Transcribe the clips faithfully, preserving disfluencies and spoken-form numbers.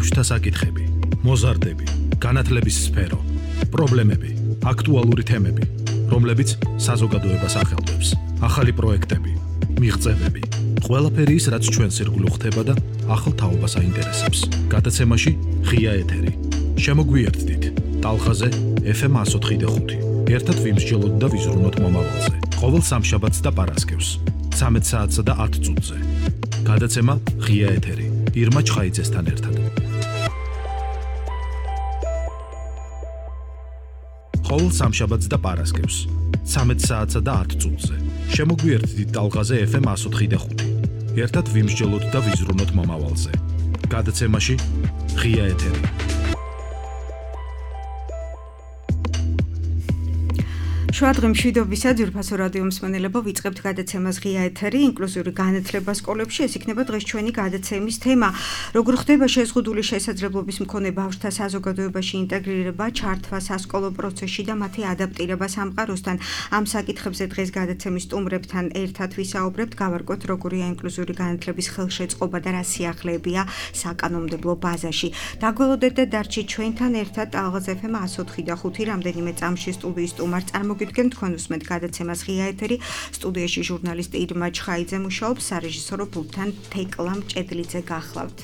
ბავშვთა საკითხები, მოზარდები, განათლების სფერო, პრობლემები, აქტუალური თემები, რომლებიც საზოგადოებას ახელვებს, ახალი პროექტები, მიღწევები, ყველაფერი ის, რაც ჩვენს ირგვლივ ხდება და ახალ თაობას აინტერესებს. გადაცემაში ღია ეთერი. შემოგვიერთდით ტალღაზე ეფ ემ one oh five point five. ერთად ვიმსჯელოთ და ვიზრუნოთ მომავალზე. ყოველ სამშაბათს და პარასკევს, ცამეტ საათსა და ათ წუთზე. გადაცემა ღია ეთერი. ირმა ჩხაიძესთან ერთად. ყოველ სამშაბათს და პარასკევს, ცამეტ საათსა და ათ წუთზე. შემოგვიერთდით ტალღაზე ეფ ემ one oh five point five. ერთად ვიმსჯელოთ და ვიზრუნოთ მომავალზე. გადაცემაში ღია ეთერი. შვადღე მშვიდობისა ძვირფასო რადიო მსმენელებო, ვიწყებთ გადაცემას ღია ეთერი, ინკლუზიური განათლება სკოლებში. ეს იქნება დღეს ჩვენი გადაცემის თემა. როგორ ხდება შეზღუდული შესაძლებლობის მქონე ბავშვთა საზოგადოებაში ინტეგრირება, ჩართვა სასკოლო პროცესში და მათი ადაპტირება სამყაროსთან. ამ საკითხებზე დღეს გადაცემის სტუმრებთან ერთად ვისაუბრებთ, გავარკვევთ როგორია ინკლუზიური განათლების ხელშეწყობა და რა სიახლეებია საკანონმდებლო ბაზაში. დაგველოდეთ და დარჩით ჩვენთან ერთად ტალღაზე ეფ ემ one oh five point five რამდენიმე წამში სტუდიის სტუმარ წარმოგიდგენთ. თქვენ უსმენთ გადაცემას ღია ეთერი. სტუდიაში ჟურნალისტი ირმა ჩხაიძე მუშაობს, სარეჟისორო პულტთან თეკლა მჭედლიძე გახლავთ.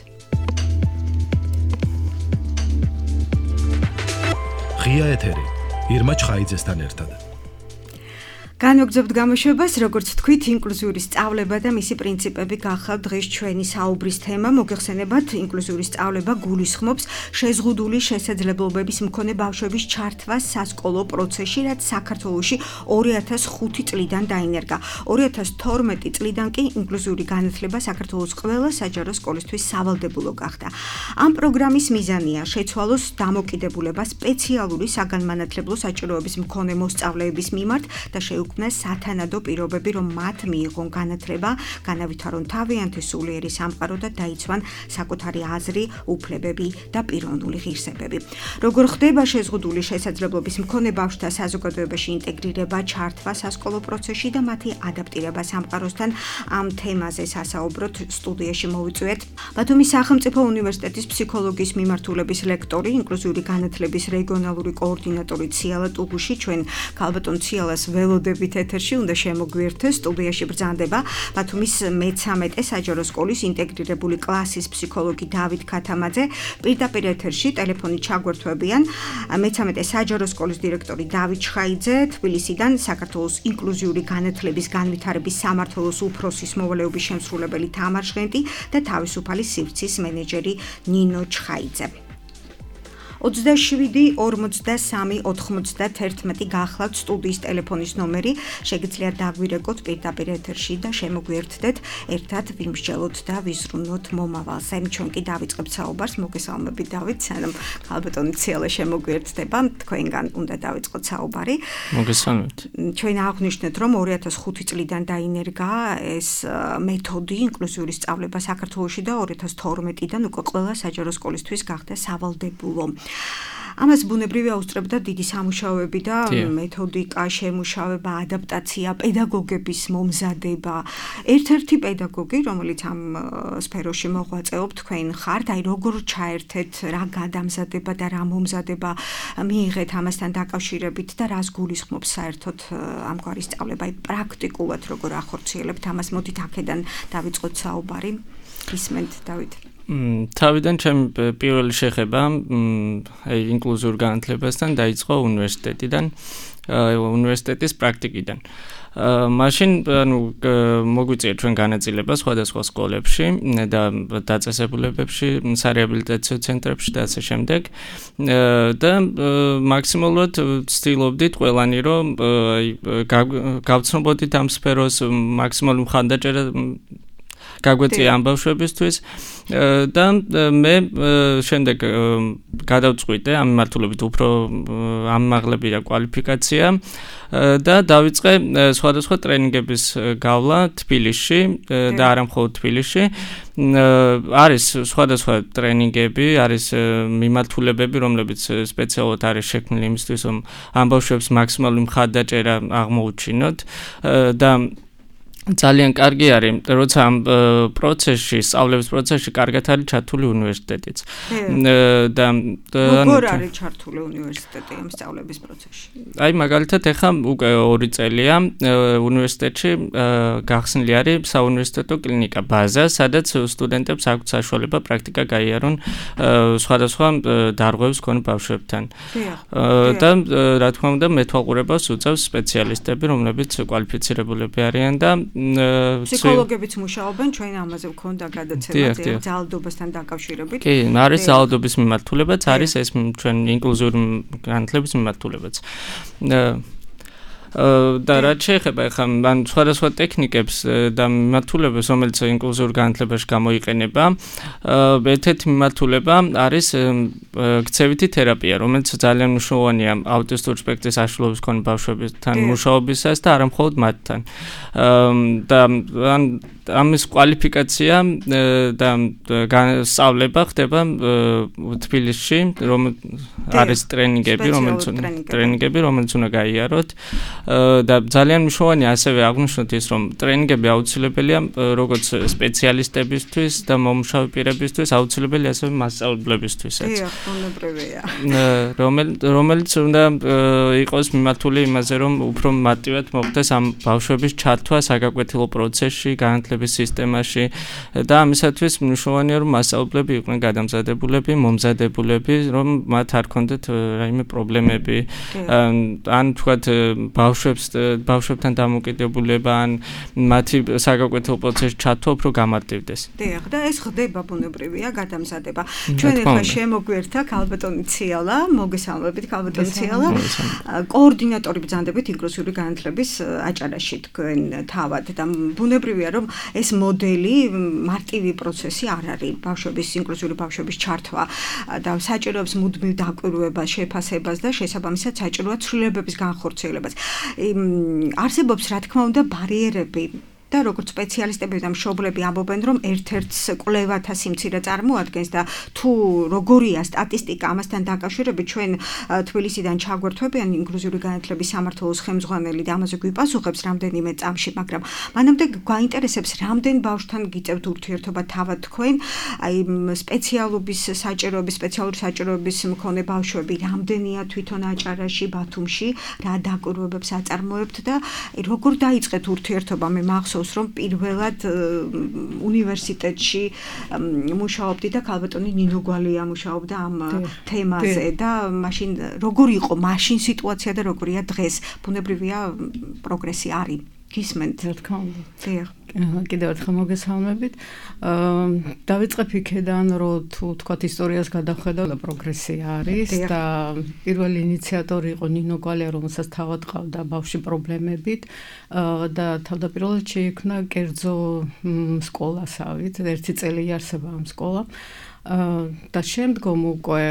ღია ეთერი. ირმა ჩხაიძესთან ერთად. განვაგრძობთ გამოშვებას, როგორც თქვით, ინკლუზიური სწავლება და მისი პრინციპები გახლავთ დღეს ჩვენი საუბრის თემა. მოგეხსენებათ, ინკლუზიური სწავლება გულისხმობს შეზღუდული შესაძლებლობების მქონე ბავშვების ჩართვას სასკოლო პროცესში, რაც საქართველოში ორი ათას ხუთი წლიდან დაინერგა. ორი ათას თორმეტი წლიდან კი ინკლუზიური განათლება საქართველოს ყველა საჯარო სკოლისთვის სავალდებულო გახდა. ამ პროგრამის მიზანია შეცვალოს დამოკიდებულება სპეციალური საგანმანათლებლო საჭიროების მქონე მოსწავლეების მიმართ და შეუქმნას სათანადო პირობები, რომ მათ მიიღონ განათლება, განავითარონ თავიანთი სულიერი სამყარო და დაიცვან საკუთარი აზრი, უფლებები და პიროვნული ღირსებები. როგორ ხდება შეზღუდული შესაძლებლობის მქონე ბავშვთა საზოგადოებაში ინტეგრირება, ჩართვა სასკოლო პროცესში და მათი ადაპტირება სამყაროსთან? ამ თემაზე სასაუბროთ სტუდიაში მოვიწვიეთ ბათუმის სახელმწიფო უნივერსიტეტის ფსიქოლოგიის მიმართულების ლექტორი, ინკლუზიური განათლების რეგიონალური კოორდინატორი ციალა ტუგუში. ჩვენ ქალბატონ ციალას ველოდებით ეთერში უნდა შემოგვიერთოს. სტუდიაში ბრძანდება ბათუმის მეცამეტე საჯარო სკოლის ინტეგრირებული კლასის ფსიქოლოგი დავით ქათამაძე. პირდაპირ ეთერში ტელეფონით ჩაგვერთვებიან მეცამეტე საჯარო სკოლის დირექტორი დავით ჩხაიძე, თბილისიდან საქართველოს ინკლუზიური განათლების განვითარების სამმართველოს უფროსის მოვალეობის შემსრულებელი თამარ ჟღენტი და თავისუფალი სივრცის მენეჯერი ნინო ჩხაიძე. ოცდაშვიდი ორმოცდასამი ოთხმოცდაერთმეტი გახლავთ სტუდიის ტელეფონის ნომერი. შეგიძლიათ დაგვირეკოთ პირდაპირ ეთერში და შემოგვიერთდეთ, ერთად ვიმსჯელოთ და ვიზრუნოთ მომავალზე. ჩვენ კი დავიწყებთ საუბარს. მოგესალმებით დავით, სანამ ქალბატონი ციალა შემოგვიერთდება, თქვენგან უნდა დავიწყოთ საუბარი. მოგესალმებით. ჩვენ აღვნიშნეთ, რომ ორი ათას ხუთი წლიდან დაინერგა ეს მეთოდი ინკლუზიური სწავლება საქართველოში და ორი ათას თორმეტიდან უკვე ყველა საჯარო სკოლისთვის გახდა სავალდებულო. ამას ბუნებრივი აუსწრებდა დიდი სამუშაოები და მეთოდიკა, შემუშავება, ადაპტაცია, პედაგოგების მომზადება. ერთ-ერთი პედაგოგი, რომელიც ამ სფეროში მოღვაწეობ, თქვენ ხართ, აი როგორ ჩაერთეთ, რა გადამზადება და რა მომზადება მიიღეთ ამასთან დაკავშირებით და რას გულისხმობს საერთოდ ამგვარი სწავლება, აი პრაქტიკულად როგორ ახორციელებთ ამას? მოდით აქედან დავიწყოთ საუბარი. ისმენთ დავით. თავიდან ჩემი პირველი შეხება აი ინკლუზიურ განათლებასთან დაიწყო უნივერსიტეტიდან, უნივერსიტეტის პრაქტიკიდან. მაშინ ანუ მოგვიწია ჩვენ განაწილება სხვადასხვა სკოლებში და დაწესებულებებში, სარეაბილიტაციო ცენტრებში და ასე შემდეგ. და მაქსიმალურად ვცდილობდით ყველანი, რომ გავცნობოდით ამ სფეროს, მაქსიმალური მხარდაჭერა გაგვეწია ამ ბავშვებისთვის და მე შემდეგ გადავწყვიტე ამ მიმართულებით უფრო ამაღლები და კვალიფიკაცია და დავიწყე სხვადასხვა ტრენინგების გავლა თბილისში და არა მხოლოდ თბილისში. არის სხვადასხვა ტრენინგები, არის მიმართულებები, რომლებიც სპეციალურად არის შექმნილი იმისთვის, რომ ამ ბავშვებს მაქსიმალური მხარდაჭერა აღმოუჩინოთ და ძალიან კარგი არის, როცა ამ პროცესში, სწავლების პროცესში კარგად არის ჩართული უნივერსიტეტიც. და როგორ არის ჩართული უნივერსიტეტი ამ სწავლების პროცესში? აი, მაგალითად, ეხლა უკვე ორი წელია უნივერსიტეტში გახსნილი არის საუნივერსიტეტო კლინიკა ბაზა, სადაც სტუდენტებს აქვთ საშუალება პრაქტიკა გაიარონ სხვადასხვა დარღვევებს მქონე ბავშვებთან. და რა თქმა უნდა, მეთვალყურებას უწევს სპეციალისტები, რომლებიც კვალიფიცირებულები არიან და ფსიქოლოგებიც მუშაობენ, ჩვენ ამაზე ვქონდა გადაცემა ძალადობასთან დაკავშირებით. კი, არის ძალადობის მიმართულებაც, არის ეს ჩვენ ინკლუზიური განათლების მიმართულებაც. და რაც შეეხება ახლა ან სხვადასხვა ტექნიკებს და მიმართულებას, რომელიც ინკლუზიურ განათლებაში გამოიყენება, ერთ-ერთი მიმართულება არის ქცევითი თერაპია, რომელიც ძალიან მნიშვნელოვანია აუტისტურ სპექტრის აშლილობის მქონე ბავშვებთან მუშაობისას და არა მხოლოდ მათთან. და ან ამის კვალიფიკაცია და სწავლება ხდება თბილისში, რომ არის ტრენინგები, რომელიც ტრენინგები, რომელიც უნდა გაიაროთ. და ძალიან მნიშვნელოვანია ასევე აღნიშნოთ ის, რომ ტრენინგები აუცილებელია როგორც სპეციალისტებისთვის და მომუშავე პირებისთვის, აუცილებელია ასევე მასწავლებლებისთვისაც. დიახ, უნებრივია. რომელიც უნდა იყოს მიმართული იმაზე, რომ უფრო მარტივად მოხდეს ამ ბავშვების ჩართვა საგაკვეთილო პროცესში, განათლების სისტემაში და ამისათვის მნიშვნელოვანია, რომ მასწავლებლები იყვნენ გადამზადებულები, მომზადებულები, რომ მათ არ ქონდეთ რაიმე პრობლემები, ან თქვათ ბავშვებს ბავშვებთან დამოკიდებულება ან მათი საგაკვეთილო პროცესში ჩართვა უფრო გამარტივდეს. დიახ, და ეს ხდება ბუნებრივია გადამზადება. ჩვენ ახლა შემოგვერთა ქალბატონი ციალა, მოგესალმებით ქალბატონი ციალა. კოორდინატორი ბრძანდებით ინკლუზიური განათლების აჭარაში თქვენ თავად და ბუნებრივია რომ ეს მოდელი მარტივი პროცესი არ არის ბავშვების ინკლუზიური ბავშვების ჩართვა და საჭიროებს მუდმივ დაკვირვებას, შეფასებას და შესაბამისად საჭიროა ცვლილებების განხორციელებას. არსებობს რა თქმა უნდა ბარიერები და როგორც სპეციალისტები და მშობლები ამბობენ, რომ ერთ-ერთს კვლევათა სიმცირე წარმოადგენს და თუ როგორია სტატისტიკა ამასთან დაკავშირებით, ჩვენ თბილისიდან ჩაგვერთვებიან ინკლუზიური განათლების სამმართველოს ხელმძღვანელი და ამაზე გვიპასუხებს რამდენიმე წამში, მაგრამ მანამდე გვაინტერესებს, რამდენ ბავშვთან გიწევთ ურთიერთობა თავად თქვენ, აი სპეციალობის საჭიროების, სპეციალური საჭიროების მქონე ბავშვები, რამდენია თვითონ აჭარაში, ბათუმში, რა დაკვირვებებს აწარმოებთ და როგორ დაიწყეთ ურთიერთობა? მე მახსოვს რომ პირველად უნივერსიტეტში მუშაობდი და ქალბატონი ნინო გვალია მუშაობდა ამ თემაზე და მაშინ როგორი იყო მაშინ სიტუაცია და როგორია დღეს? ბუნებრივია პროგრესი არის. გისმენთ? რა თქმა უნდა. დიახ. კიდევ ერთხელ მოგესალმებით. დავიწყებ იქედან, რომ თუ თქვათ ისტორიას გადავხედავ, პროგრესი არის და პირველი ინიციატორი იყო ნინო გვალია, რომელსაც თავად ყავდა ბავშვი პრობლემებით და თავდაპირველად შეიქმნა კერძო სკოლასავით, ერთი წელი იარსება ამ სკოლამ. და შემდგომ უკვე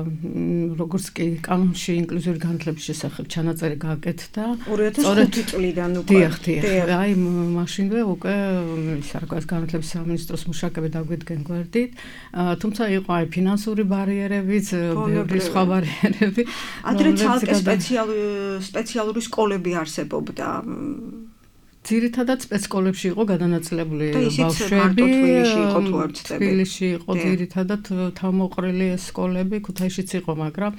როგორც კი კანონში ინკლუზიური განათლების შესახებ ჩანაწერი გააკეთდა. ორი ათას ხუთი წლიდან უკვე. დიახ, დიახ. აი მაშინვე უკვე სარგოს განათლების სამინისტროს მუშაკები დაგვიდგენ გვერდით. თუმცა იყო აი ფინანსური ბარიერებიც, ბევრი სხვა ბარიერები. ადრე ცალკე სპეციალური სკოლები არსებობდა. ძირითადად სპეცსკოლებში იყო გადანაწილებული ბავშვები, თბილისში იყო თუ არ ვცდები. თბილისში იყო ძირითადად თავმოყრილი სკოლები, ქუთაისშიც იყო, მაგრამ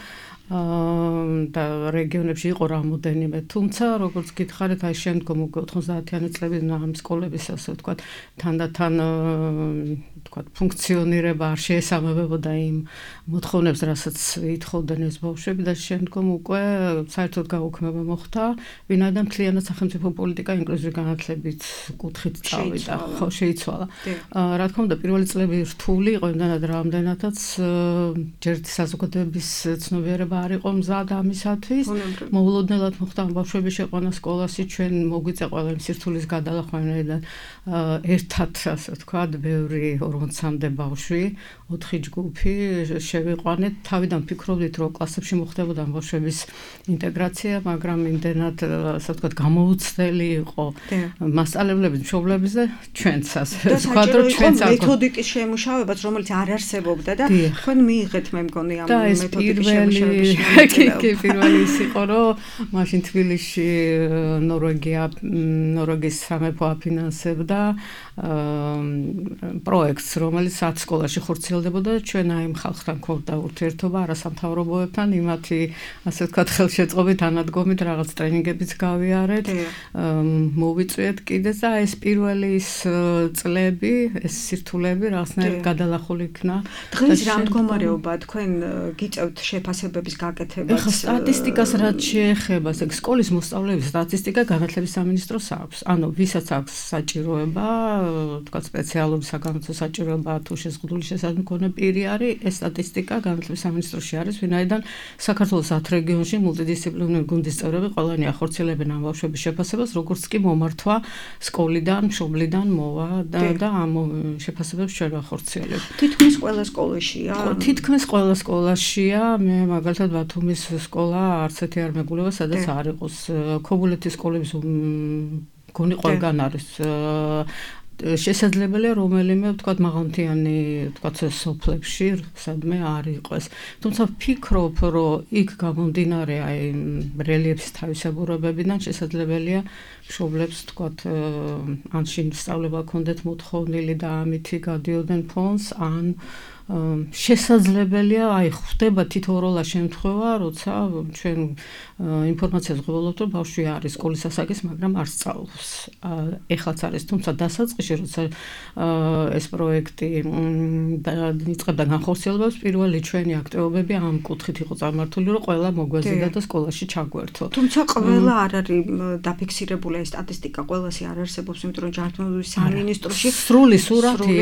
და რეგიონებში იყო რამოდენიმე. თუმცა, როგორც გითხარით, აი შემდგომ უკვე ოთხმოცდაათიანი წლებიდან ამ სკოლების ასე ვთქვათ, თანდათან ვთქვათ, ფუნქციონირება არ შეესაბამებოდა იმ მოთხოვნებს, რასაც ითხოვდნენ ეს ბავშვები და შემდგომ უკვე საერთოდ გაუქმება მოხდა, ვინაიდან მთლიანად სახელმწიფო პოლიტიკა ინკლუზიური განათლებით კუთხით წავიდა, ხო, შეიცვალა. რა თქმა უნდა, პირველი წლები რთული იყო, იმდანად რამდენადაც ჯერ საზოგადოების ცნობიერება არ იყო მზად ამისათვის. მოულოდნელად მოხდა ამ ბავშვების შეყვანა სკოლაში, ჩვენ მოგვიწე ყველა იმ სირთულის გადალახვანიდან ერთად, ასე ვთქვათ, ბევრი ორმოცამდე ბავშვი, ოთხი ჯგუფი შევიყვანეთ. თავიდან ფიქრობდით, რომ კლასებში მოხდებოდა ამ ბავშვების ინტეგრაცია, მაგრამ იმდენად, ასე ვთქვათ, გამოუცდელი იყო. მასწავლებლების, მშობლების და ჩვენცას. თქვა რომ ჩვენც მეთოდიკის შემუშავებაც, რომელიც არ არსებობდა და თქვენ მიიღეთ მე მგონი ამ მეთოდიკის შემუშავების. კი, პირველი ის იყო, რომ მაშინ თბილისში ნორვეგია, ნორვეგიის სამეფო აფინანსებდა პროექტს, რომელიც ათ სკოლაში ხორციელდებოდა და ჩვენ აი ამ ხალხთან გვქონდა ურთიერთობა არასამთავრობოებთან, იმათი ასე ვთქვათ ხელშეწყობით, ანადგომით რაღაც ტრენინგებიც გავიარეთ. მოვიწვიეთ კიდეც და ეს პირველი ის წლები, ეს სირთულეები რაღაცნაირად გადალახული იქნა. დღეს რა მდგომარეობა თქვენ გიწევთ შეფასებების გაკეთებას? ეხლა სტატისტიკას რაც შეეხება, ეგ სკოლის მოსწავლეების სტატისტიკა განათლების სამინისტროს აქვს. ანუ ვისაც აქვს საჭიროება, თქვა სპეციალური საგანმანათლებლო საჭიროება თუ შეზღუდული შესაძლებელი მქონე პირი არის, ეს სტატისტიკა განათლების სამინისტროში არის, ვინაიდან საქართველოს ათ რეგიონში მულტიდისციპლინური გუნდის წევრები ყველანი ახორციელებენ ამ ბავშვების შეფასებას, როგორც კი მომართვა სკოლიდან, მშობლიდან მოვა და და ამ შეფასებებს ჩვენ ვახორციელებთ. თითქმის ყველა სკოლაშია? თითქმის ყველა სკოლაშია. მე მაგალითად ბათუმის სკოლა არც ერთი არ მეგულება, სადაც არ იყოს. ქობულეთის სკოლების გონი ყველგან არის შესაძლებელია რომელიმე ვთქვათ მაღალმთიანი ვთქვათ სოფლებში სადმე არ იყოს. თუმცა ვფიქრობ, რომ იქ გამომდინარე აი რელიეფის თავისებურებებიდან შესაძლებელია მშობლებს ვთქვათ ან შინ სწავლება ქონდეთ მოთხოვნილი და ამითი გადიოდნენ ფონს, ან შესაძლებელია აი ხდება თითოეულა შემთხვევა, როცა ჩვენ ინფორმაციას ვღებულობთ, რომ ბავშვი არის სკოლის ასაკის, მაგრამ არ სწავლობს. ეხლაც არის, თუმცა დასაწყისში, როცა ეს პროექტი იწყებდა განხორციელებას, პირველი ჩვენი აქტივობები ამ კუთხით იყო წარმართული, რომ ყველა მოგვეზიდა და სკოლაში ჩაგვერთო. თუმცა ყველა არ არის დაფიქსირებული ეს სტატისტიკა, ყველასი არ არსებობს, იმიტომ რომ ჯანმრთელობის სამინისტროში სრული სურათი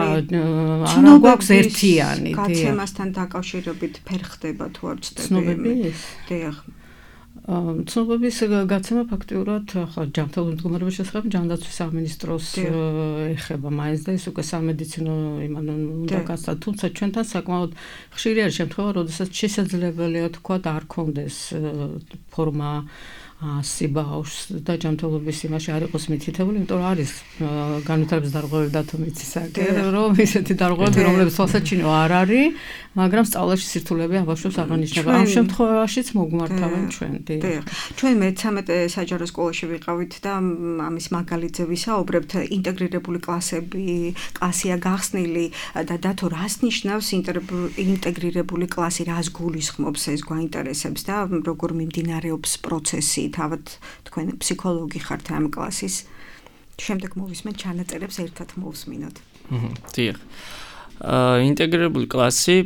არ გვაქვს ერთი გაცემასთან დაკავშირებით ფერ ხდება თუ არ ვცდები? ცნობების? დიახ. ცნობების გაცემა ფაქტიურად ახლა ჯანმრთელობის მდგომარეობის შესახებ ჯანდაცვის სამინისტროს ეხება მაინც და ის უკვე სამედიცინო იმან უნდა გასცა, თუმცა ჩვენთან საკმაოდ ხშირი არის შემთხვევა, როდესაც შესაძლებელია თქვა და არ კონდეს ფორმა ასი ბავშვს და ჯანმრთელობის იმაში არ იყოს მითითებული, იმიტომ რომ არის განვითარების დარღვევები დათო მიცისაკე, რომ ისეთი დარღვევები, რომლებიც თვალსაჩინო არ არის, მაგრამ სწავლაში სირთულეები ამ ბავშვებს აღანიშნება. ამ შემთხვევაშიც მოგმართავენ ჩვენ. ჩვენ მეცამეტე საჯარო სკოლაში ვიყავით და ამის მაგალითზე ვისაუბრებთ, ინტეგრირებული კლასები, კლასია გახსნილი და დათო რას ნიშნავს ინტეგრირებული კლასი, რას გულისხმობს, ეს გვაინტერესებს და როგორ მიმდინარეობს პროცესი. თავად თქვენ ფსიქოლოგი ხართ ამ კლასის. შემდეგ მოვისმენთ ჩანაწერებს, ერთად მოვსმინოთ. დიახ. ინტეგრირებული კლასი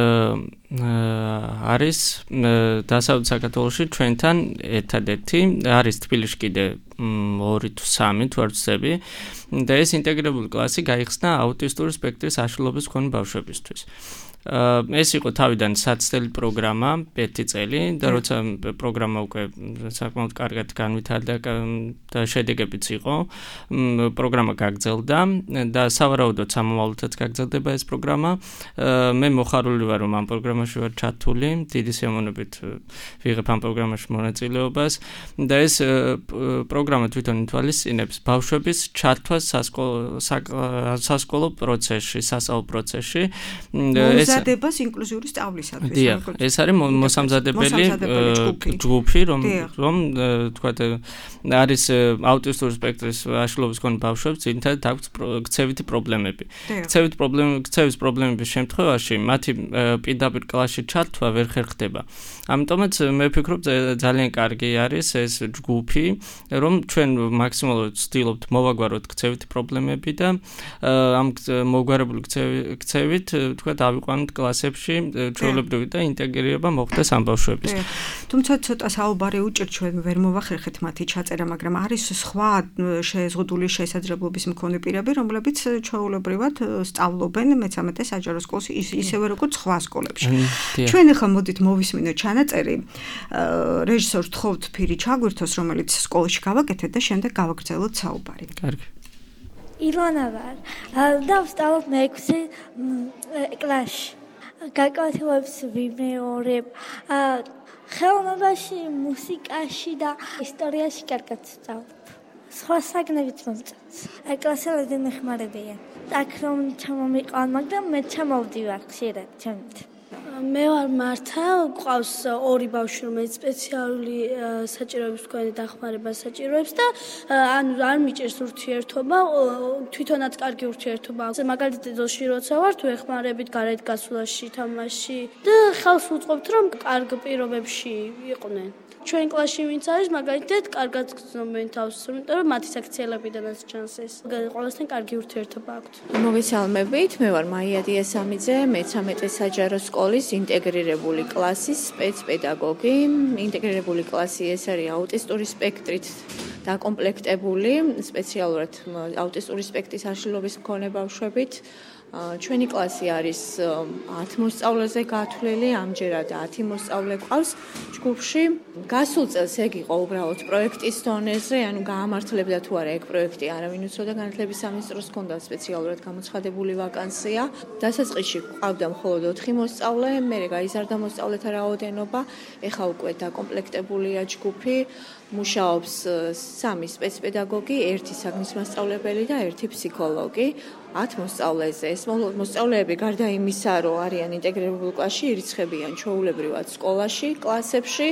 არის დასავლეთ საქართველოში ჩვენთან ერთადერთი, არის თბილისში კიდე ორი თუ სამი თუ არ ვცდები და ეს ინტეგრირებული კლასი გაიხსნა აუტისტური სპექტრის აშლილობის მქონე ბავშვებისთვის. ეს იყო თავიდან საცდელი პროგრამა ერთი წელი და როცა პროგრამა უკვე საკმაოდ კარგად განვითარდა და შედეგებიც იყო, პროგრამა გაგრძელდა და სავარაუდოდ სამომავლოდაც გაგრძელდება ეს პროგრამა. მე მოხარული ვარ, რომ ამ პროგრამაში ვარ ჩართული, დიდი სიამოვნებით ვიღებ ამ პროგრამაში მონაწილეობას და ეს პროგრამა თვითონ ითვალისწინებს ბავშვების ჩართვას სასკოლო პროცესში, სასწავლო პროცესში. მომზადებას ინკლუზიური სწავლისათვის. დიახ, ეს არის მოსამზადებელი ჯგუფი, რომ რომ თქვათ არის აუტისტური სპექტრის აშლილობის მქონე ბავშვებს ძირითადად აქვს ქცევითი პრობლემები. ქცევით პრობლემები, ქცევის პრობლემების შემთხვევაში მათი პირდაპირ კლასში ჩართვა ვერ ხერხდება. ამიტომაც მე ვფიქრობ ძალიან კარგი არის ეს ჯგუფი, რომ ჩვენ მაქსიმალურად ვცდილობთ მოვაგვაროთ ქცევითი პრობლემები და ამ მოგვარებული ქცევით თქვათ ავიყვანოთ კლასებში ჩვეულებრივი და ინტეგრირება მოხდეს ამ ბავშვების. თუმცა ცოტა საუბარი უჭირთ, ჩვენ ვერ მოვახერხეთ მათი ჩაწერა, მაგრამ არის სხვა შეზღუდული შესაძლებლობის მქონე პირები, რომლებიც ჩვეულებრივად სწავლობენ მეცამეტე საჯარო სკოლაში ისევე როგორც სხვა სკოლებში. ჩვენ ახლა მოდით მოვისმინოთ ჩანაწერი. რეჟისორს თხოვთ ფირი ჩაგვირთოს, რომელიც სკოლაში გავაკეთეთ და შემდეგ გავაგრძელოთ საუბარი. კარგი. ილონა ვარ და ვსწავლობ მეექვსე კლასში. გაკვეთილებს ვიმეორებ. ხელოვნებაში, მუსიკაში და ისტორიაში კარგად ვსწავლობ. სხვა საგნებით მომწონს. აი კლასელები მეხმარებია. აქ რომ ჩამომიყავ, მაგრამ მე ჩამოვდივარ ხშირად ჩემით. მე ვარ მართა, გვყავს ორი ბავშვი, რომელიც სპეციალური საჭიროების მქონე დახმარება საჭიროებს და ანუ არ მიჭერს ურთიერთობა, თვითონაც კარგი ურთიერთობა აქვს. მაგალითად დედოში როცა ვარ, თუ ეხმარებით გარეთ გასვლაში, თამაში და ხალხს უწყობთ, რომ კარგ პირობებში იყვნენ. ჩვენ კლასში ვინც არის, მაგალითად, კარგად გრძნობენ თავს, იმიტომ რომ მათი საქციელებიდანაც ჩანს ეს. ყველასთან კარგი ურთიერთობა აქვთ. მოგესალმებით, მე ვარ მაია დიასამიძე, მეთერთმეტე საჯარო სკოლის ინტეგრირებული კლასის სპეცპედაგოგი. ინტეგრირებული კლასი ეს არის აუტისტური სპექტრით დაკომპლექტებული, სპეციალურად აუტისტური სპექტრის აშლილობის მქონე ბავშვებით. ჩვენი კლასი არის ათ მოსწავლეზე გათვლილი, ამჯერად ათი მოსწავლე ყავს ჯგუფში. გასულ წელს ეგ იყო უბრალოდ პროექტის დონეზე, ანუ გაამართლებდა თუ არა ეგ პროექტი, არავინ უცოდა განათლების სამინისტროს ჰქონდა სპეციალურად გამოცხადებული ვაკანსია. დასაწყისში ყავდა მხოლოდ ოთხი მოსწავლე, მერე გაიზარდა მოსწავლეთა რაოდენობა, ეხლა უკვე დაკომპლექტებულია ჯგუფი. მუშაობს სამი სპეცპედაგოგი, ერთი საგნის მასწავლებელი და ერთი ფსიქოლოგი. ათ მოსწავლეზე. ეს მოსწავლეები გარდა იმისა, რომ არიან ინტეგრირებულ კლასში, ირიცხებიან ჩვეულებრივად სკოლაში, კლასებში,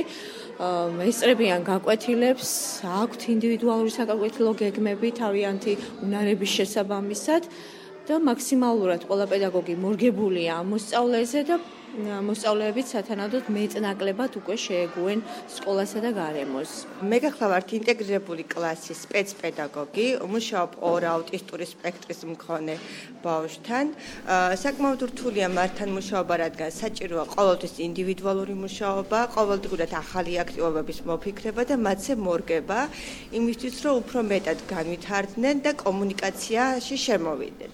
ესწრებიან გაკვეთილებს, აქვთ ინდივიდუალური საკაკვეთილო გეგმები თავიანთი უნარების შესაბამისად და მაქსიმალურად ყველა პედაგოგი მორგებულია ამ მოსწავლეზე და მოსწავლეებიც სათანადოდ მეტნაკლებად უკვე შეეგუენ სკოლასა და გარემოს. მე გახლავართ ინტეგრირებული კლასის სპეცპედაგოგი, მუშაობ ორ აუტისტური სპექტრის მქონე ბავშვთან. საკმაოდ რთულია მართან მუშაობა, რადგან საჭიროა ყოველთვის ინდივიდუალური მუშაობა, ყოველდღურად ახალი აქტივობების მოფიქრება და მათზე მორგება, იმისთვის რომ უფრო მეტად განვითარდნენ და კომუნიკაციაში შემოვიდნენ.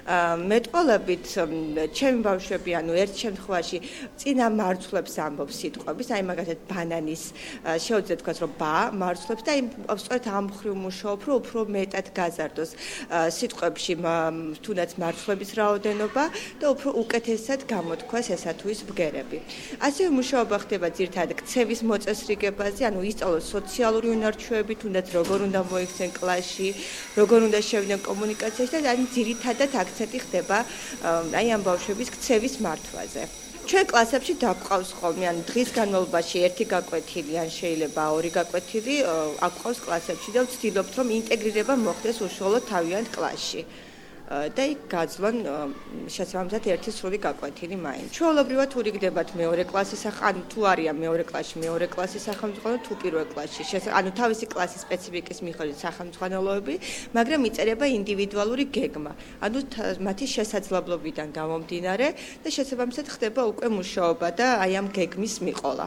მეტყოლებით ჩემი ბავშვები, ანუ ერთ შემთხვევაში წინა მარცვლებს ამბობს სიტყვების, აი მაგალითად ბანანის შეუძლია თქვას, რომ ბა მარცვლებს და იმ სწორედ ამ მხრივ მუშაობ, რომ უფრო მეტად გაზარდოს სიტყვებში თუნდაც მარცვლების რაოდენობა და უფრო უკეთესად გამოთქვას ესა თუ ის ბგერები. ასევე მუშაობა ხდება ძირითადად ქცევის მოწესრიგებაზე, ანუ ისწავლოს სოციალური უნარჩვევები, თუნდაც როგორ უნდა მოიქცენ კლასში, როგორ უნდა შევიდნენ კომუნიკაციაში და ანუ ძირითადად აქცენტი ხდება აი ამ ბავშვების ქცევის მართვაზე. ჩვენ კლასებში დაგვყავს ხოლმე, ანუ დღის განმავლობაში ერთი გაკვეთილი, ან შეიძლება ორი გაკვეთილი აგვყავს კლასებში და ვცდილობთ, რომ ინტეგრირება მოხდეს უშუალოდ თავიანთ კლასში. და იქ გაძლონ შესაბამისად ერთი სრული გაკვეთილი მაინც. ჩვეულებრივად თუ რიგდებათ მეორე კლასის ანუ თუ არიან მეორე კლასში, მეორე კლასის სახელმძღვანელო, თუ პირველ კლასში, ანუ თავისი კლასის სპეციფიკის მიხედვით სახელმძღვანელოები, მაგრამ იწერება ინდივიდუალური გეგმა, ანუ მათი შესაძლებლობიდან გამომდინარე და შესაბამისად ხდება უკვე მუშაობა და აი ამ გეგმის მიყოლა.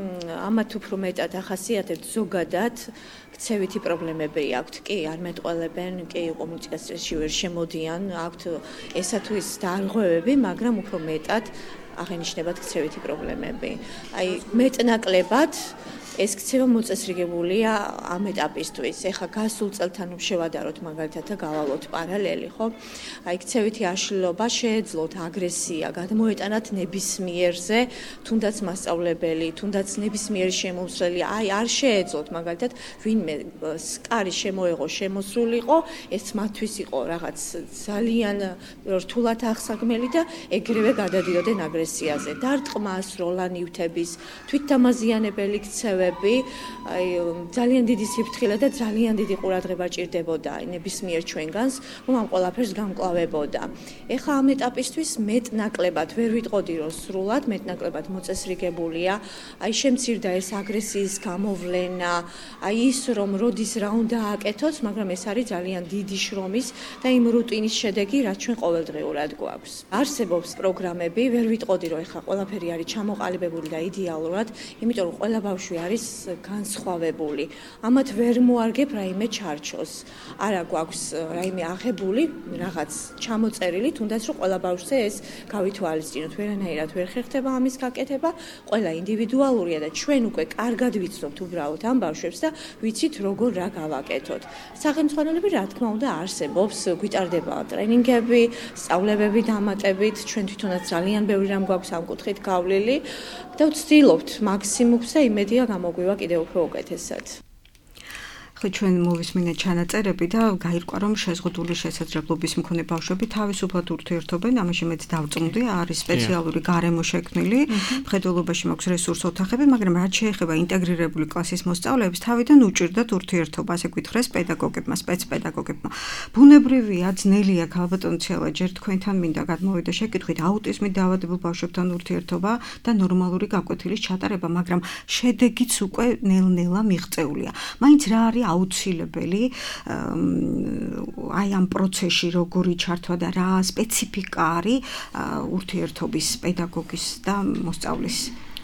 ამათ უფრო მეტად ახასიათებთ ზოგადად ქცევითი პრობლემები აქვთ, კი არ მეტყველებენ, კი კომუნიკაციაში ვერ შემოდიან, აქვთ ესა თუ ის დარღვევები, მაგრამ უფრო მეტად აღენიშნებათ ქცევითი პრობლემები. აი მეტნაკლებად ეს ქცევა მოწესრიგებულია ამ ეტაპისთვის. ეხლა გასულ წელთან შევადაროთ მაგალითად და გავალოთ პარალელი, ხო? აი ქცევითი აშლილობა შეეძლოთ აგრესია, გადმოეტანათ ნებისმიერზე, თუნდაც მასწავლებელი, თუნდაც ნებისმიერი შემომსვლელი, აი არ შეეძლოთ მაგალითად ვინმე სკარი შემოეღო, შემოსულიყო, ეს მათთვის იყო რაღაც ძალიან რთულად აღსაგმელი და ეგრევე გადადიოდნენ აგრესიაზე. დარტყმა, სროლა ნივთების, თვითდამაზიანებელი ქცევა აი ძალიან დიდი სიფრთხილე და ძალიან დიდი ყურადღება ჭირდებოდა ნებისმიერ ჩვენგანს, რომ ამ ყველაფერს გამკლავებოდა. ეხლა ამ ეტაპისთვის მეტნაკლებად ვერ ვიტყოდი, რომ სრულად მეტნაკლებად მოწესრიგებულია, აი შემცირდა ეს აგრესიის გამოვლენა, აი ის რომ როდის რა უნდა აკეთოთ, მაგრამ ეს არის ძალიან დიდი შრომის და იმ რუტინის შედეგი, რაც ჩვენ ყოველდღიურად გვაქვს. არსებობს პროგრამები, ვერ ვიტყოდი, რომ ეხლა ყველაფერი არის ჩამოყალიბებული და იდეალურად, იმიტომ რომ ყველა ბავშვი არის განსხვავებული. ამათ ვერ მოარგებ რაიმე ჩარჩოს. არა გვაქვს რაიმე აღებული, რაღაც ჩამოწერილი, თუნდაც რომ ყველა ბავშვზე ეს გავითვალისწინოთ. ვერანაირად ვერ ხერხდება ამის გაკეთება, ყველა ინდივიდუალურია და ჩვენ უკვე კარგად ვიცნობთ უბრალოდ ამ ბავშვებს და ვიცით როგორ რა გავაკეთოთ. სახელმძღვანელოები რა თქმა უნდა არსებობს, გვიტარდება ტრენინგები, სწავლებები დამატებით, ჩვენ თვითონაც ძალიან ბევრი რამ გვაქვს ამ კუთხით გავლილი და ვცდილობთ მაქსიმუმს და იმედია გამოგვივა კიდევ უფრო უკეთესად. ხე ჩვენ მოვისმინეთ ჩანაწერები და გაირკვა რომ შეზღუდული შესაძლებლობის მქონე ბავშვები თავისუფლად ურთიერთობენ, ამაში მეც დავწუნდი, არის სპეციალური გარემო შექმნილი, მხედველობაში მაქვს რესურს ოთახები, მაგრამ რაც შეეხება ინტეგრირებული კლასის მოსწავლეებს, თავიდან უჭირდათ ურთიერთობა, ასე გითხრეს პედაგოგებმა, სპეცპედაგოგებმა. ბუნებრივია, ძნელია ქალბატონციალა ჯერ თქვენთან მინდა გადმოვიდა შეკითხვით აუტიზმით დაავადებულ ბავშვებთან ურთიერთობა და ნორმალური გაკვეთილის ჩატარება, მაგრამ შედეგიც უკვე ნელ-ნელა მიღწეულია. მაინც რა არის აუცილებელი აი ამ პროცესში როგორი ჩართვა და რა სპეციფიკა არის ურთიერთობის პედაგოგის და მოსწავლის?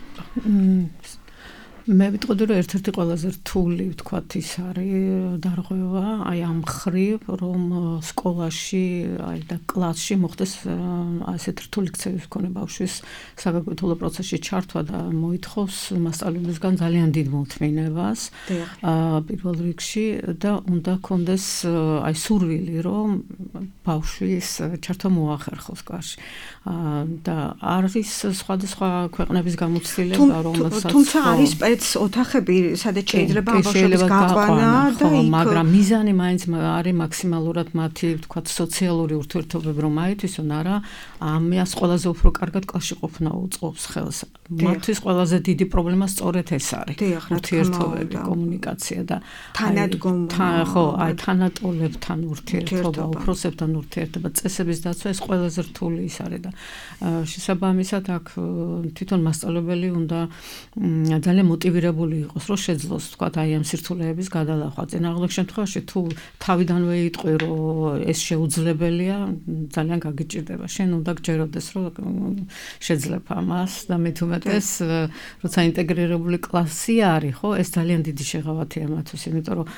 მე ვიტყოდი რომ ერთ-ერთი ყველაზე რთული ვთქვათ ის არის დარღვევა აი ამ ხრივ რომ სკოლაში აი და კლასში მოხდეს ასეთ რთული ქცევის მქონე ბავშვის საგაკვეთილო პროცესში ჩართვა და მოითხოვს მასწავლებელისგან ძალიან დიდ მოთმინებას პირველ რიგში და უნდა კონდეს აი სურვილი რომ ბავშვის ჩართვა მოახერხოს კლასში და არის სხვადასხვა ქვეყნების გამოცდილება რომელსაც თუმცა არის ოთახები, სადაც შეიძლება ბავშვების გაყვანა და იქ მაგრამ მიზანი მაინც არის მაქსიმალურად მათი, ვთქვათ, სოციალური ურთიერთობები რომ აითვისონ, არა, ამას ყველაზე უფრო კარგად კლასში ყოფნა უწყობს ხელს. მათთვის ყველაზე დიდი პრობლემა სწორედ ეს არის. ურთიერთობები, კომუნიკაცია და თანადგომა. ხო, აი თანატოლებთან ურთიერთობა, უფროსებთან ურთიერთობა, წესების დაცვა ეს ყველაზე რთული ის არის და შესაბამისად აქ თვითონ მასწავლებელი უნდა ძალიან მოტივირებული იყოს, რომ შეძლოს, თქვათ, აი ამ სირთულეების გადალახვა. წინააღმდეგ შემთხვევაში თუ თავიდანვე იტყვი, რომ ეს შეუძლებელია, ძალიან გაგიჭირდება. შენ უნდა გჯეროდეს, რომ შეძლებ ამას და მით უმეტეს, როცა ინტეგრირებული კლასი არის, ხო, ეს ძალიან დიდი შეღავათია მათთვის, იმიტომ რომ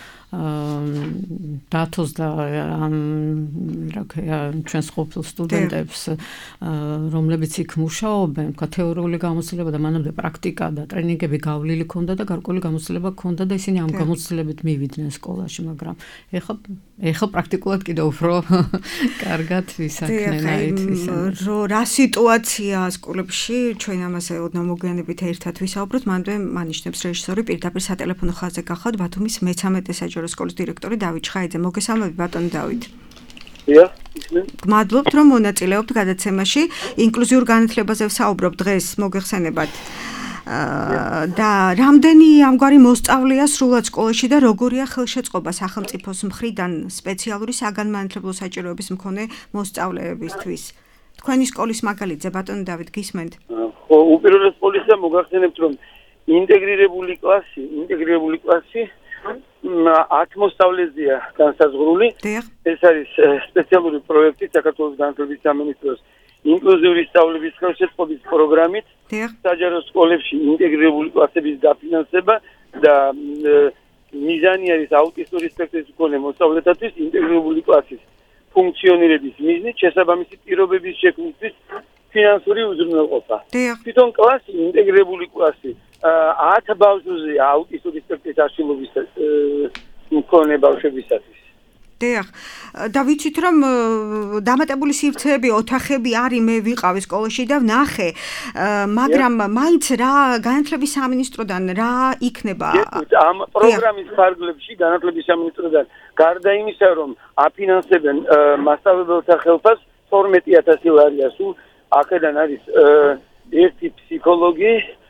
დათოს და ამ რა ქვია ჩვენს ყოფილ სტუდენტებს, რომლებიც იქ მუშაობენ, თქვა თეორიული გამოცდილება და მანამდე პრაქტიკა და ტრენინგები გავლილი ქონდა და გარკვეული გამოცდილება ქონდა და ისინი ამ გამოცდილებით მივიდნენ სკოლაში, მაგრამ ეხლა ეხლა პრაქტიკულად კიდევ უფრო კარგად ვისაქმენ აით ისე რო რა სიტუაცია სკოლებში ჩვენ ამაზე ოდნავ მოგვიანებით ერთად ვისაუბროთ, მანდ მანიშნებს რეჟისორი პირდაპირ სატელეფონო ხაზზე გახავთ ბათუმის მეთერთმეტე საჯარო სკოლის დირექტორი დავით ჩხაიძე. მოგესალმებით ბატონო დავით. დიახ, გმადლობთ რომ მონაწილეობთ გადაცემაში. ინკლუზიურ განათლებაზე ვსაუბრობ დღეს, მოგეხსენებათ. და რამდენი ამგვარი მოსწავლეა სრულად სკოლაში და როგორია ხელშეწყობა სახელმწიფოს მხრიდან სპეციალური საგანმანათლებლო საჭიროების მქონე მოსწავლეებისთვის? თქვენი სკოლის მაგალითზე ბატონო დავით გისმენთ? ხო, უპირველეს ყოვლისა მოგახსენებთ რომ ინტეგრირებული კლასი, ინტეგრირებული კლასი ათ მოსწავლეზეა განსაზღვრული. ეს არის სპეციალური პროექტი საქართველოს განათლების სამინისტროს ინკლუზიური სწავლების ხელშეწყობის პროგრამით საჯარო სკოლებში ინტეგრირებული კლასების დაფინანსება და მიზანი არის აუტისტური სპექტრის მქონე მოსწავლეთათვის ინტეგრირებული კლასის ფუნქციონირების მიზნით შესაბამისი პირობების შექმნისთვის ფინანსური უზრუნველყოფა. თვითონ კლასი, ინტეგრირებული კლასი ათ ბავშვზე აუტისტური სპექტრის აშლილობის მქონე ბავშვებისათვის. დიახ, და ვიცით რომ დამატებული სივრცეები, ოთახები არის, მე ვიყავი სკოლაში და ვნახე, მაგრამ მაინც რა განათლების სამინისტროდან რა იქნება? ამ პროგრამის ფარგლებში განათლების სამინისტროდან გარდა იმისა, რომ აფინანსებენ მასწავლებელთა ხელფას თორმეტი ათასი ლარია, სულ აქედან არის ერთი ფსიქოლოგი,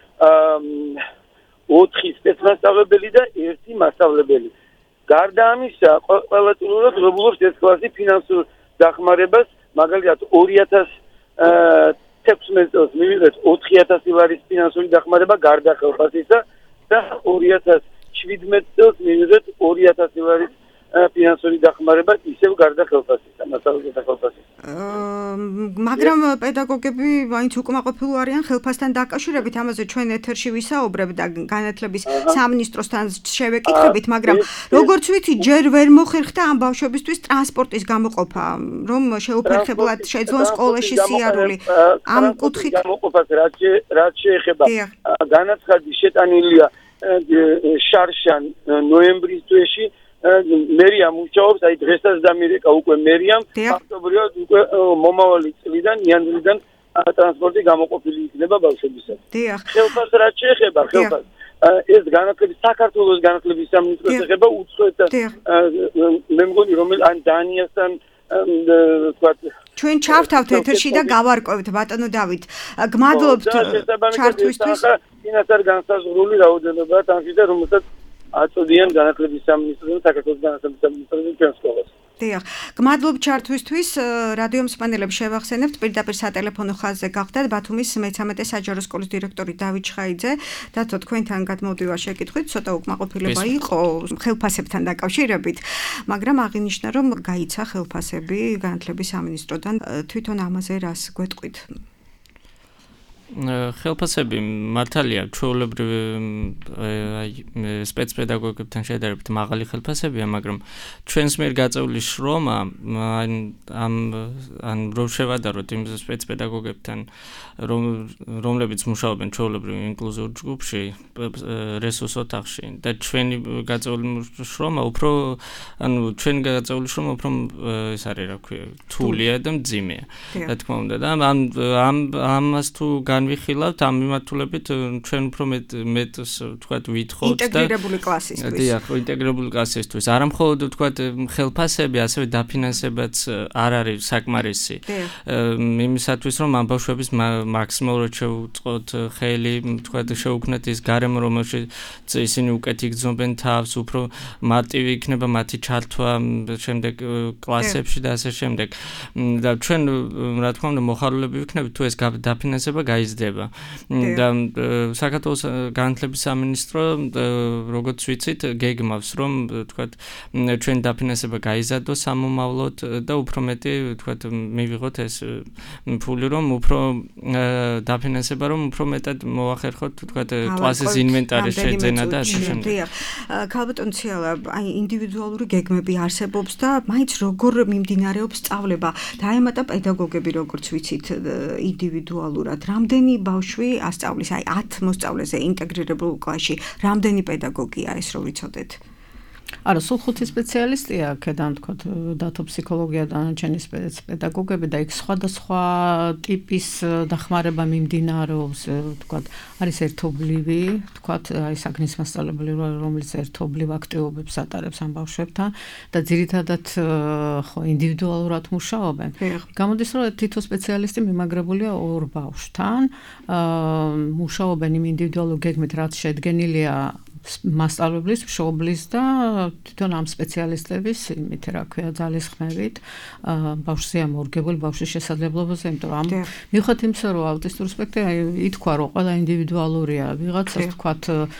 ოთხი სპეცმასწავლებელი და ერთი მასწავლებელი. გარდა ამისა, ყოველწლიურად ღებულობს ეს კლასი ფინანსურ დახმარებას, მაგალითად ორი ათას თექვსმეტ წელს მივიღეთ ოთხი ათასი ლარის ფინანსური დახმარება გარდა ხელფასისა და ორი ათას შვიდმეტ წელს მივიღეთ ორი ათასი ლარის ფინანსური დახმარება ისევ გარდა ხელფასისა, მასწავლებელთა ხელფასისა. მაგრამ პედაგოგები მაინც უკმაყოფილო არიან ხელფასთან დაკავშირებით, ამაზე ჩვენ ეთერში ვისაუბრებთ და განათლების სამინისტროსთან შევეკითხებით, მაგრამ როგორც ვიცი, ჯერ ვერ მოხერხდა ამ ბავშვებისთვის ტრანსპორტის გამოყოფა, რომ შეუფერხებლად შეძლონ სკოლაში სიარული. ამ კუთხით გამოყოფას რაც შეეხება განაცხადი შეტანილია შარშან ნოემბრის თვეში მერიამ მუშაობს, აი დღესაც დამირეკა უკვე მერიამ, ფაქტობრივად უკვე მომავალი წლიდან, იანვრიდან ტრანსპორტი გამოყოფილი იქნება ბავშვებისათვის. ხელფას რაც შეეხება, ხელფას ეს განათლების საქართველოს განათლების სამინისტროს ეხება უცხოეთ მე მგონი რომელ ან დანიასთან ჩვენ ჩავთავთ ეთერში და გავარკვევთ ბატონო დავით. გმადლობთ ჩართვისთვის. ფინანსური განსაზღვრული რაოდენობა თანხისა რომელსაც აწოდიან განათლების სამინისტროს და საქართველოს განათლების სამინისტროს ჩვენ სკოლას. დიახ, გმადლობ ჩართვისთვის. რადიო მსმენელებს შევახსენებთ, პირდაპირ სატელეფონო ხაზზე გახდათ ბათუმის მეთერთმეტე საჯარო სკოლის დირექტორი დავით ჩხაიძე და თქვენთან გადმოვდივარ შეკითხვით, ცოტა უკმაყოფილება იყო ხელფასებთან დაკავშირებით, მაგრამ აღინიშნა, რომ გაიცა ხელფასები განათლების სამინისტროდან. თვითონ ამაზე რას გვეტყვით? ხელფასები მართალია ჩვეულებრივი სპეცპედაგოგებთან შედარებით მაღალი ხელფასებია, მაგრამ ჩვენს მიერ გაწეული შრომა ამ ან რო შევადაროთ იმ სპეცპედაგოგებთან, რომლებიც მუშაობენ ჩვეულებრივ ინკლუზიურ ჯგუფში, რესურს ოთახში და ჩვენი გაწეული შრომა უფრო ანუ ჩვენი გაწეული შრომა უფრო ეს არის რა ქვია, რთულია და მძიმეა. რა თქმა უნდა და ამ ამ ამას თუ განვიხილავთ ამ მიმართულებით ჩვენ უფრო მეტ მეტს თქვათ ვითხოვთ და ინტეგრირებული კლასისთვის. დიახ, ინტეგრირებული კლასისთვის. არა მხოლოდ თქვათ ხელფასები, ასევე დაფინანსებაც არ არის საკმარისი. იმისათვის რომ ამ ბავშვების მაქსიმალურად შევუწყოთ ხელი, თქვათ შევუქმნათ ის გარემო, რომელშიც ისინი უკეთ იგრძნობენ თავს, უფრო მარტივი იქნება მათი ჩართვა შემდეგ კლასებში და ასე შემდეგ. და ჩვენ რა თქმა უნდა მოხალულები ვიქნებით თუ ეს დაფინანსება გაიზრდება. და საქართველოს განათლების სამინისტრო როგორც ვიცით გეგმავს რომ თქვათ ჩვენ დაფინანსება გაიზარდოს სამომავლოდ და უფრო მეტი თქვათ მივიღოთ ეს ფული რომ უფრო დაფინანსება რომ უფრო მეტად მოახერხოთ თქვათ კლასის ინვენტარის შეძენა და ასე შემდეგ. ქალბატონ ციალა, აი ინდივიდუალური გეგმები არსებობს და მაინც როგორ მიმდინარეობს სწავლება? დაემატა პედაგოგები როგორც ვიცით ინდივიდუალურად. რამდენი ბავშვი ასწავლის, აი ათ მოსწავლეზე ინტეგრირებულ კლასში, რამდენი პედაგოგია ეს რო ვიცოდეთ? არა, სულ ხუთი სპეციალისტია, აქედან თქვათ დათო ფსიქოლოგია და დანარჩენი პედაგოგები და იქ სხვადასხვა ტიპის დახმარება მიმდინარეობს, თქვათ არის ერთობლივი, თქვათ აი საგნის მასწავლებელი რომელიც ერთობლივ აქტივობებს ატარებს ამ ბავშვებთან და ძირითადად ხო ინდივიდუალურად მუშაობენ. გამოდის რომ თითო სპეციალისტი მიმაგრებულია ორ ბავშვთან, მუშაობენ იმ ინდივიდუალურ გეგმით, რაც შედგენილია მასწავლებლის, მშობლის და თვითონ ამ სპეციალისტების, იმით რა ქვია, ძალისხმევით, ბავშვზე ამორგებული ბავშვის შესაძლებლობაზე, იმიტომ რომ ამ მივხვდით იმისა, რომ აუტისტური სპექტრი ითქვა, რომ ყველა ინდივიდუალურია, ვიღაცას თქვათ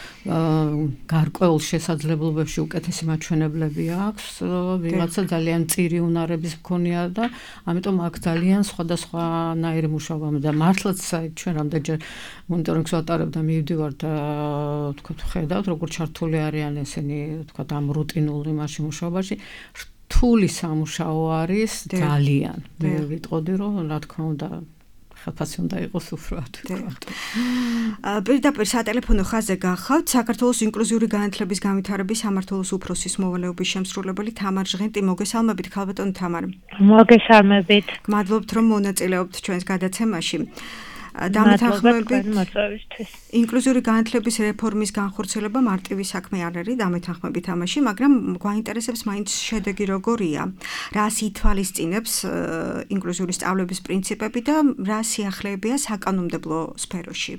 გარკვეულ შესაძლებლობებში უკეთესი მაჩვენებლები აქვს, ვიღაცა ძალიან მწირი უნარების მქონეა და ამიტომ აქ ძალიან სხვადასხვანაირი მუშაობა და მართლაც ჩვენ რამდენჯერ მონიტორინგს ვატარებ და მივდივარ და თქვათ ხედავთ როგორც ჩართული არიან ესენი თქვათ ამ რუტინულ იმაში მუშაობაში რთული სამუშაო არის ძალიან მე ვიტყოდი რომ რა თქმა უნდა ხელფასი უნდა იყოს უფრო თქვათ პირდაპირ სატელეფონო ხაზზე გახავთ საქართველოს ინკლუზიური განათლების განვითარების სამმართველოს უფროსის მოვალეობის შემსრულებელი თამარ ჟღენტი მოგესალმებით ქალბატონ თამარ მოგესალმებით გმადლობთ რომ მონაწილეობთ ჩვენს გადაცემაში დამეთანხმებით ინკლუზიური განათლების რეფორმის განხორციელება მარტივი საქმე არ არის დამეთანხმებით ამაში, მაგრამ გვაინტერესებს მაინც შედეგი როგორია, რას ითვალისწინებს ინკლუზიური სწავლების პრინციპები და რა სიახლეებია საკანონმდებლო სფეროში.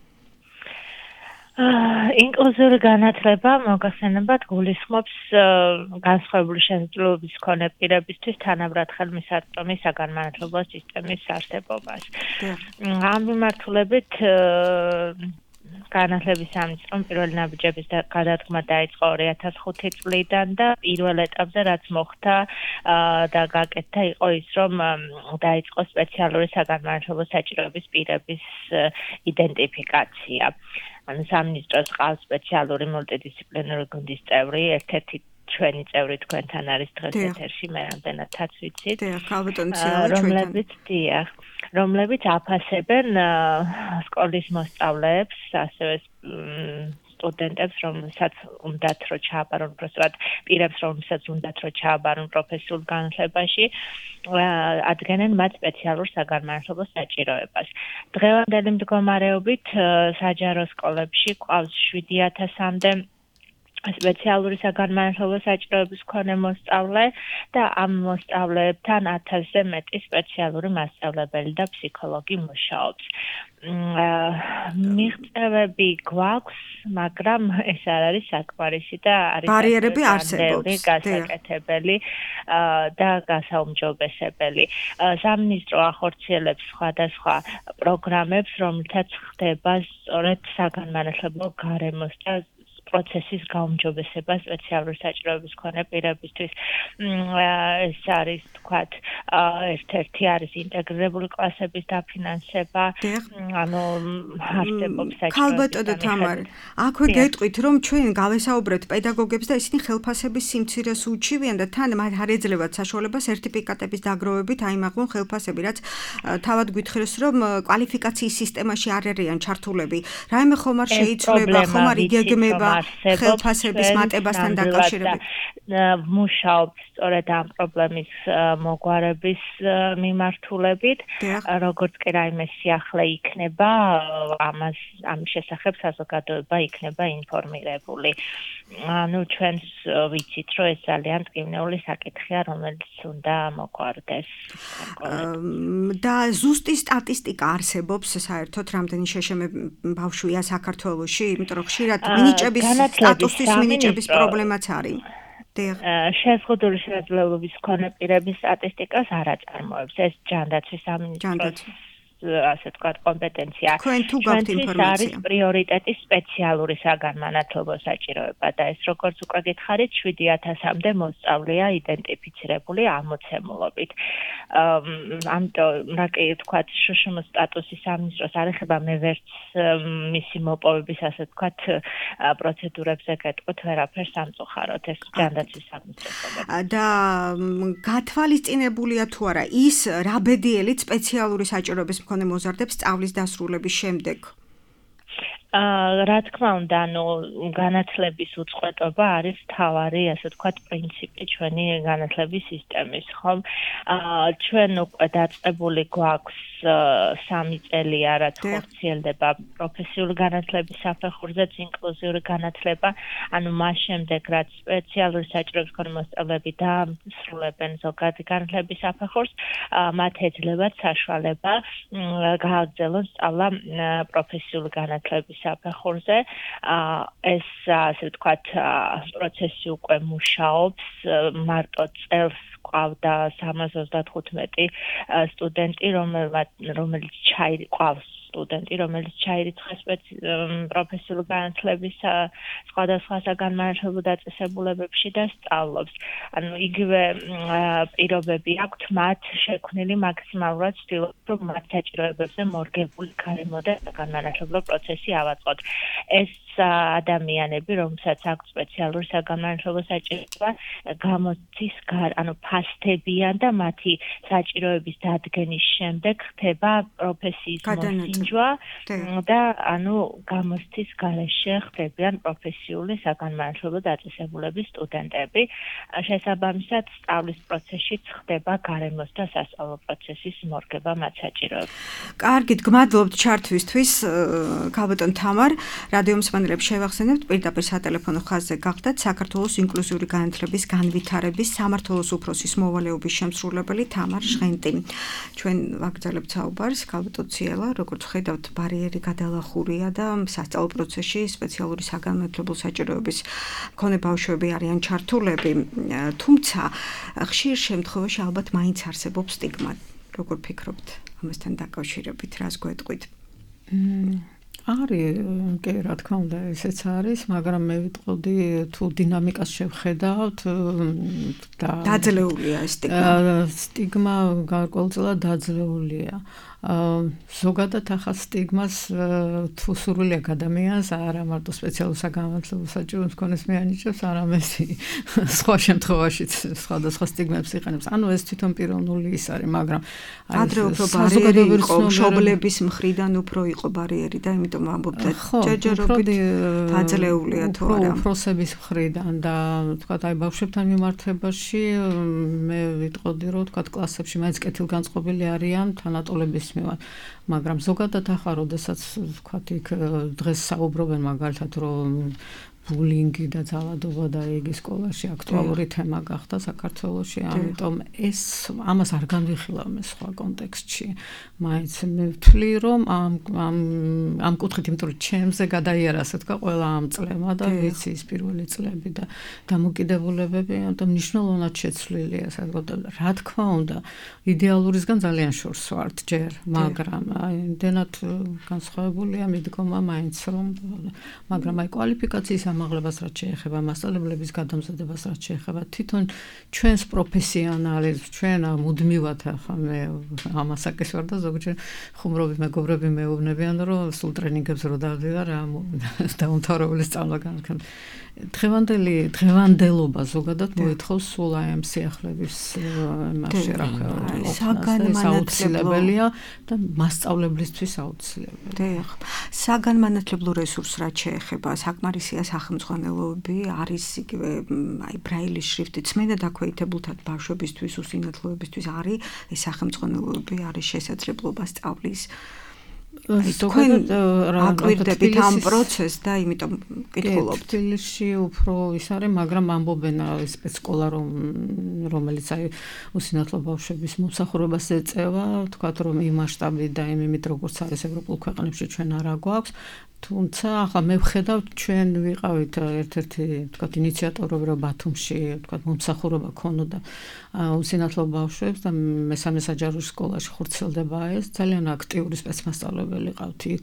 ინკლუზიური განათლება მოგახსენებათ გულისხმობს განსხვავებული შესაძლებლობის მქონე პირებისთვის თანაბრად ხელმისაწვდომი საგანმანათლებლო სისტემის არსებობას. ამ მიმართულებით განათლების სამინისტრომ პირველი ნაბიჯების გადადგმა დაიწყო ორი ათას ხუთი წლიდან და პირველ ეტაპზე რაც მოხდა და გაკეთდა იყო ის რომ დაიწყო სპეციალური საგანმანათლებლო საჭიროების პირების იდენტიფიკაცია. ანუ სამინისტროს ყავს სპეციალური მულტიდისციპლინური გუნდის წევრი, ერთ-ერთი ჩვენი წევრი თქვენთან არის დღეს ეთერში, მე რამდენადაც ვიცით. რომლებიც დიახ, რომლებიც აფასებენ სკოლის მოსწავლეებს, ასევე სტუდენტებს, რომელსაც უნდათ რომ ჩააბარონ პროფესიულად, პირებს, რომელსაც უნდათ რომ ჩააბარონ პროფესიულ განათლებაში, ადგენენ მათ სპეციალურ საგანმანათლებლო საჭიროებას. დღევანდელი მდგომარეობით საჯარო სკოლებში ყავს შვიდი ათასამდე სპეციალური საგანმანათლებლო საჭიროების მქონე მოსწავლე და ამ მოსწავლეებთან ათასზე მეტი სპეციალური მასწავლებელი და ფსიქოლოგი მუშაობს. მიღწევები გვაქვს, მაგრამ ეს არ არის საკმარისი და არის ბარიერები არსებობს. გასაკეთებელი და გასაუმჯობესებელი. სამინისტრო ახორციელებს სხვადასხვა პროგრამებს, რომელთაც ხდება სწორედ საგანმანათლებლო გარემოს და პროცესის გაუმჯობესება სპეციალური საჭიროების მქონე პირებისთვის. ეს არის თქვათ ერთ-ერთი არის ინტეგრირებული კლასების დაფინანსება, ანუ არსებობს საჭიროების. ქალბატონო თამარ, აქვე გეტყვით რომ ჩვენ გავესაუბრეთ პედაგოგებს და ისინი ხელფასების სიმცირეს უჩივიან და თან მათ არ ეძლებათ საშუალებას სერტიფიკატების დაგროვებით აიმაღლონ ხელფასები, რაც თავად გითხრეს რომ კვალიფიკაციის სისტემაში არ არიან ჩართულები. რაიმე ხომ არ შეიცვლება, ხომ არ იგეგმება ხელფასების მატებასთან დაკავშირებით. მუშაობს სწორედ ამ პრობლემის მოგვარების მიმართულებით, როგორც კი რაიმე სიახლე იქნება, ამას ამის შესახებ საზოგადოება იქნება ინფორმირებული. ანუ ჩვენს ვიცით, რომ ეს ძალიან ტკივნეული საკითხია, რომელიც უნდა მოგვარდეს. და ზუსტი სტატისტიკა არსებობს საერთოდ რამდენი შეშემე ბავშვია საქართველოში, იმიტომ რომ ხშირად მინიჭების სტატუსის მინიჭების პრობლემაც არის. შეზღუდული შესაძლებლობის მქონე პირების სტატისტიკას არ აწარმოებს. ეს ჯანდაცვის სამინისტროს ასე ვთქვათ კომპეტენცია. თქვენ თუ გაქვთ ინფორმაცია. არის პრიორიტეტი სპეციალური საგანმანათლებლო საჭიროება და ეს როგორც უკვე გითხარით, შვიდი ათასამდე მოსწავლეა იდენტიფიცირებული ამოცემულობით. ამიტომ რა კი ვთქვათ, შშმ სტატუსის სამინისტროს არ ეხება მე ვერც მისი მოპოვების ასე ვთქვათ პროცედურებზე გეტყვით, ვერაფერს ამწუხაროთ, ეს ჯანდაცვის სამინისტროს. და გათვალისწინებულია თუ არა ის რაბედიელით სპეციალური საჭიროების მქონე მოზარდებს სწავლის დასრულების შემდეგ? აა რა თქმა უნდა, ანუ განათლების უწყვეტობა არის მთავარი, ასე ვთქვათ, პრინციპი ჩვენი განათლების სისტემის, ხომ? აა ჩვენ უკვე დაწყებული გვაქვს სამი წელია, რაც ხორციელდება პროფესიული განათლების საფეხურზეც ინკლუზიური განათლება, ანუ მას შემდეგ, რაც სპეციალური საჭიროების მქონე მოსწავლეები დაასრულებენ ზოგადი განათლების საფეხურს, მათ ეძლებათ საშუალება გააგრძელონ სწავლა პროფესიული განათლების საფეხურზე. ეს ასე ვთქვათ, პროცესი უკვე მუშაობს, მარტო წელს ყავდა სამას ოცდათხუთმეტი სტუდენტი, რომელიც ჩაირიცხავს სტუდენტი, რომელიც ჩაირიცხა პროფესიული განათლების სხვადასხვა საგანმანათლებლო დაწესებულებებში და სწავლობს. ანუ იგივე პირობები აქვთ მათ შექმნილი მაქსიმალურად ცდილობენ, რომ მათ საჭიროებებზე მორგებული გარემო და საგანმანათლებლო პროცესი ავაწყოთ. ეს ადამიანები, რომელსაც აქვთ სპეციალური საგანმანათლებლო საჭიროება, გამოცდის გარ, ანუ ფასდებიან და მათი საჭიროების დადგენის შემდეგ ხდება პროფესიის მოსინჯვა და ანუ გამოცდის გარეშე ხდებიან პროფესიული საგანმანათლებლო დაწესებულების სტუდენტები. შესაბამისად, სწავლის პროცესშიც ხდება გარემოს და სასწავლო პროცესის მორგება მათ საჭიროებს. კარგით, გმადლობთ ჩართვისთვის, ქალბატონ თამარ. რადიო მსმენელებს შევახსენებთ, პირდაპირ სატელეფონო ხაზზე გახდათ საქართველოს ინკლუზიური განათლების განვითარების სამმართველოს უფროსის მოვალეობის შემსრულებელი თამარ ჟღენტი. ჩვენ ვაგრძელებთ საუბარს, ქალბატონ ციელა, როგორც ხედავთ, ბარიერი გადალახურია და სასწავლო პროცესში სპეციალური საგანმანათლებლო საჭიროების მქონე ბავშვები არიან ჩართულები, თუმცა ხშირ შემთხვევაში ალბათ მაინც არსებობს სტიგმა. როგორ ფიქრობთ ამასთან დაკავშირებით, რას გვეტყვით? არის, კი, რა თქმა უნდა, ესეც არის, მაგრამ მე ვიტყოდი თუ დინამიკას შევხედავთ და დაძლეულია ეს სტიგმა. სტიგმა გარკვეულწილად დაძლეულია. ზოგადად ახალ სტიგმას თუ სურვილი აქვს ადამიანს, არა მარტო სპეციალურ საგანმანათლებლო საჭიროებას მქონეს მიანიჭებს, არამედ სხვა შემთხვევაშიც სხვადასხვა სტიგმებს იყენებს. ანუ ეს თვითონ პიროვნული ის არის, მაგრამ ადრე უფრო ბარიერი იყო, მშობლების მხრიდან უფრო იყო ბარიერი და იმიტომ რომ ამბობთ ჯერჯერობით დაძლეულია თუ არა პროცესების მხრიდან და თქვათ აი ბავშვებთან მიმართებაში მე ვიტყოდი რომ თქვათ კლასებში მაინც კეთილგანწყობილი არიან თანატოლების მიმართ მაგრამ ზოგადად ახლა როდესაც თქვათ იქ დღეს საუბრობენ მაგალითად რომ ბულინგი და ძალადობა და იგი სკოლაში აქტუალური თემა გახდა საქართველოში, ამიტომ ეს ამას არ განვიხილავ მე სხვა კონტექსტში. მაინც მე ვთვლი რომ ამ ამ ამ კუთხით იმიტომ რომ ჩემზე გადაიარა ასე თქვა ყველა ამ წლება და ვიცი ის პირველი წლები და დამოკიდებულებები, ამიტომ მნიშვნელოვნად შეცვლილია საერთოდ რა თქმა უნდა იდეალურისგან ძალიან შორს ვართ ჯერ, მაგრამ აი იმდენად განსხვავებულია მიდგომა მაინც რომ მაგრამ აი კვალიფიკაციის ამაღლებას რაც შეეხება მასწავლებლების გადამზადებას რაც შეეხება თვითონ ჩვენს პროფესიონალიზმს ჩვენ მუდმივად ახლა მე ამასაკეს ვარ და ზოგჯერ ხუმრობი მეგობრები მეუბნებიან რომ სულ ტრენინგებს რო დავდივარ ამ დაუმთავრებელი სწავლა განქნ დღევანდელი დღევანდელობა ზოგადად მოითხოვს სულ აი ამ სიახლეების მასში რა საუცილებელია და მასწავლებლისთვის აუცილებელია. საგანმანათლებლო რესურს რაც შეეხება საკმარისია სახელმძღვანელოები არის იგივე აი ბრაილის შრიფტით წმენდა დაქვეითებულთა ბავშვებისთვის უსინათლოებისთვის არის ეს სახელმძღვანელოები არის შესაძლებლობა სწავლის თქვენ აკვირდებით ამ პროცესს და იმიტომ კითხულობთ. თბილისში უფრო ის არის, მაგრამ ამბობენ სპეცსკოლა რომ რომელიც აი უსინათლო ბავშვების მომსახურებას ეწევა, თქვათ რომ იმ მასშტაბით და იმით როგორც არის ევროპულ ქვეყნებში ჩვენ არა გვაქვს. თუმცა ახლა მე ვხედავ ჩვენ ვიყავით ერთ-ერთი თქვათ ინიციატორები რომ ბათუმში თქვათ მომსახურება ქონოდა უსინათლო ბავშვებს და მესამე საჯარო სკოლაში ხორციელდება ეს ძალიან აქტიური სპეცმასწავლებელი ყავთ იქ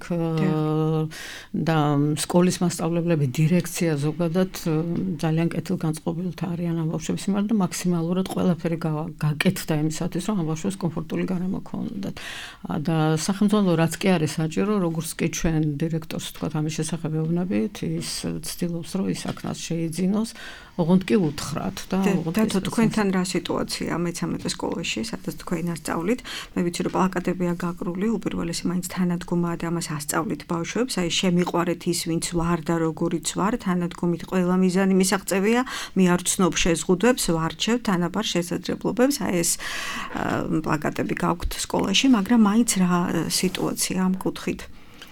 და სკოლის მასწავლებლები დირექცია ზოგადად ძალიან კეთილგანწყობილთ არიან ამ ბავშვების მიმართ და მაქსიმალურად ყველაფერი გაკეთდა იმისათვის რომ ამ ბავშვებს კომფორტული გარემო ქონოდათ და სახელმწიფო რაც კი არის საჭირო როგორც კი ჩვენ დირექტორს თქვათ ამის შესახებ ეუბნებით ის ცდილობს რომ ის აქნას შეიძინოს ოღონდ კი უთხრათ და და თქვენთან რა სიტუაცია მესამე სკოლაში სადაც თქვენ ასწავლით მე ვიცი რომ პლაკატებია გაკრული უპირველესი მაინც თანადგომაა და ამას ასწავლით ბავშვებს აი შემიყვარეთ ის ვინც ვარ და როგორიც ვარ თანადგომით ყველა მიზანი მისაღწევია მე არ ვცნობ შეზღუდვებს ვარჩევ თანაბარ შესაძლებლობებს აი ეს პლაკატები გაქვთ სკოლაში მაგრამ მაინც რა სიტუაცია ამ კუთხით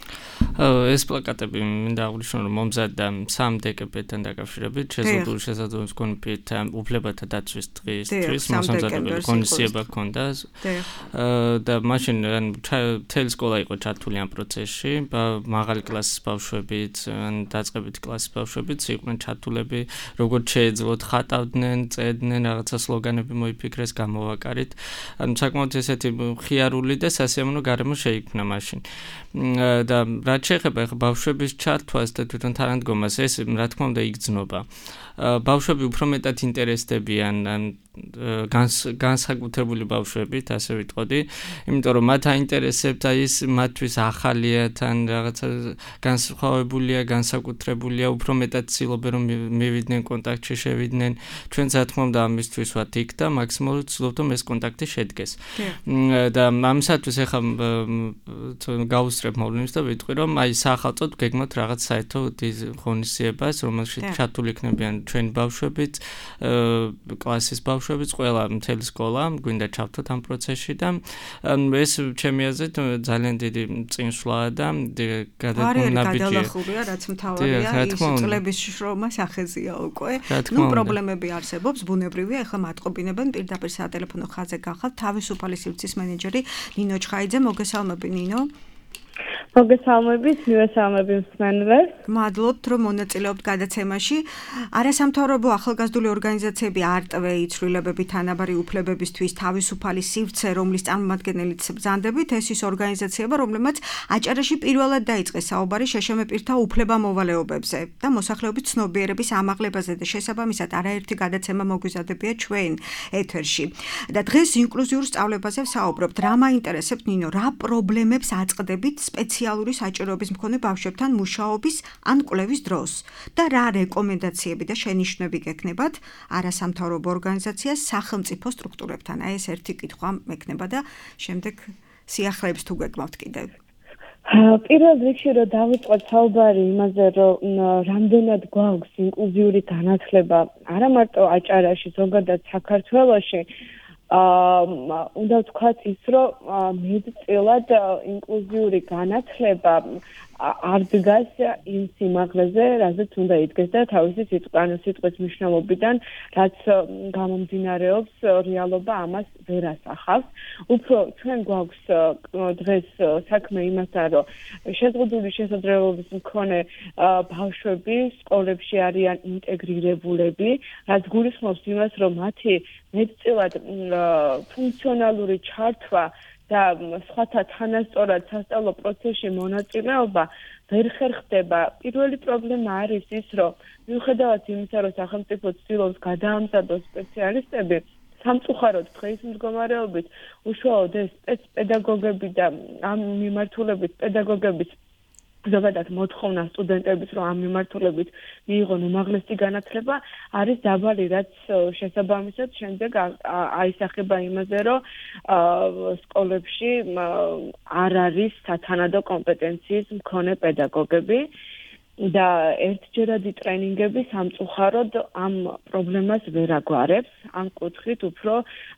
ეს პლაკატები მინდა აღვნიშნო რომ მომზადდა სამ დეკემბერთან დაკავშირებით შეზღუდული შესაძლებლობის კონფლიქტ უფლებათა დაცვის დღისთვის მოსამზადებელი ღონისძიება ჰქონდა და მაშინ მთელი სკოლა იყო ჩართული ამ პროცესში მაღალი კლასის ბავშვებიც ან დაწყებითი კლასის ბავშვებიც იყვნენ ჩართულები როგორც შეეძლოთ ხატავდნენ წერდნენ რაღაცა სლოგანები მოიფიქრეს გამოვაკარით ანუ საკმაოდ ესეთი ხიარული და სასიამოვნო გარემო შეიქმნა მაშინ და რაც შეეხება ახლა ბავშვების ჩართვას და თვითონ თანადგომას ეს რა თქმა უნდა იგრძნობა ბავშვები უფრო მეტად ინტერესდებიან განსაკუთრებული ბავშვებით ასე ვიტყოდი იმიტომ რომ მათ აინტერესებთ აი ეს მათთვის ახალია თან რაღაცა განსხვავებულია განსაკუთრებულია უფრო მეტად ცდილობენ რომ მივიდნენ კონტაქტში შევიდნენ ჩვენ რა თქმა უნდა ამისთვის ვართ იქ და მაქსიმალურად ვცდილობთ რომ ეს კონტაქტი შედგეს და ამისათვის ახლა გავუსწრებ მოვლენებს და ვიტყვი რომ აი საახალწოდ გეგმოთ რაღაც საერთო ღონისძიებას რომელშიც ჩართული იქნებიან ჩვენი ბავშვებიც კლასის ბავშვებიც ყველა მთელი სკოლა გვინდა ჩავთოთ ამ პროცესში და ეს ჩემი აზრით ძალიან დიდი წინსვლაა და გადაგონაბიჯია გადალახულია რაც მთავარია ის წლების შრომა სახეზია უკვე ნუ პრობლემები არსებობს ბუნებრივია ახლა მატყობინებენ პირდაპირ სატელეფონო ხაზზე გახალთ თავისუფალი სივრცის მენეჯერი ნინო ჩხაიძე მოგესალმები ნინო მოგესალმებით, მივესალმები მსმენელებს. გმადლობთ, რომ მონაწილეობთ გადაცემაში. არასამთავრობო ახალგაზრდული ორგანიზაციები არტვე იცვლილებები თანაბარი უფლებებისთვის თავისუფალი სივრცე, რომლის წარმომადგენელიც ბრძანდებით, ეს ის ორგანიზაციება, რომლებმაც აჭარაში პირველად დაიწყეს საუბარი შეშმ პირთა უფლებამოვალეობებზე და მოსახლეობის ცნობიერების ამაღლებაზე და შესაბამისად არაერთი გადაცემა მოგვიზადებია ჩვენ ეთერში. და დღეს ინკლუზიურ სწავლებაზე ვსაუბრობთ. რა მაინტერესებთ ნინო, რა პრობლემებს აწყდებით სპეციალური საჭიროების მქონე ბავშვებთან მუშაობის ან კვლევის დროს და რა რეკომენდაციები და შენიშვნები გექნებათ არასამთავრობო ორგანიზაციას სახელმწიფო სტრუქტურებთან. აი ეს ერთი კითხვა მექნება და შემდეგ სიახლეებს თუ გეკმავთ კიდევ. პირველ რიგში რომ დავიწყოთ საუბარი იმაზე, რომ რამდენად გვაქვს ინკლუზიური განათლება არა მარტო აჭარაში, ზოგადად საქართველოში, აა უნდა ვთქვათ ის, რომ მეტწილად ინკლუზიური განათლება არ დგას იმ სიმაღლეზე, რაზეც უნდა იდგეს და თავისი სიტყვის მნიშვნელობიდან, რაც გამომდინარეობს, რეალობა ამას ვერ ასახავს. უფრო ჩვენ გვაქვს დღეს საქმე იმასთან, რომ შეზღუდული შესაძლებლობის მქონე ბავშვები სკოლებში არიან ინტეგრირებულები, რაც გულისხმობს იმას, რომ მათი მეტწილად ფუნქციონალური ჩართვა და სხვათა თანასწორად სასწავლო პროცესში მონაწილეობა ვერ ხერხდება. პირველი პრობლემა არის ის, რომ მიუხედავად იმისა, რომ სახელმწიფო ცდილობს გადაამზადოს სპეციალისტები, სამწუხაროდ დღეის მდგომარეობით უშუალოდ ეს სპეცპედაგოგები და ამ მიმართულებით პედაგოგების ზოგადად მოთხოვნა სტუდენტების, რომ ამ მიმართულებით მიიღონ უმაღლესი განათლება, არის დაბალი, რაც შესაბამისად შემდეგ აისახება იმაზე, რომ სკოლებში არ არის სათანადო კომპეტენციის მქონე პედაგოგები და ერთჯერადი ტრენინგები სამწუხაროდ ამ პრობლემას ვერ აგვარებს. ამ კუთხით უფრო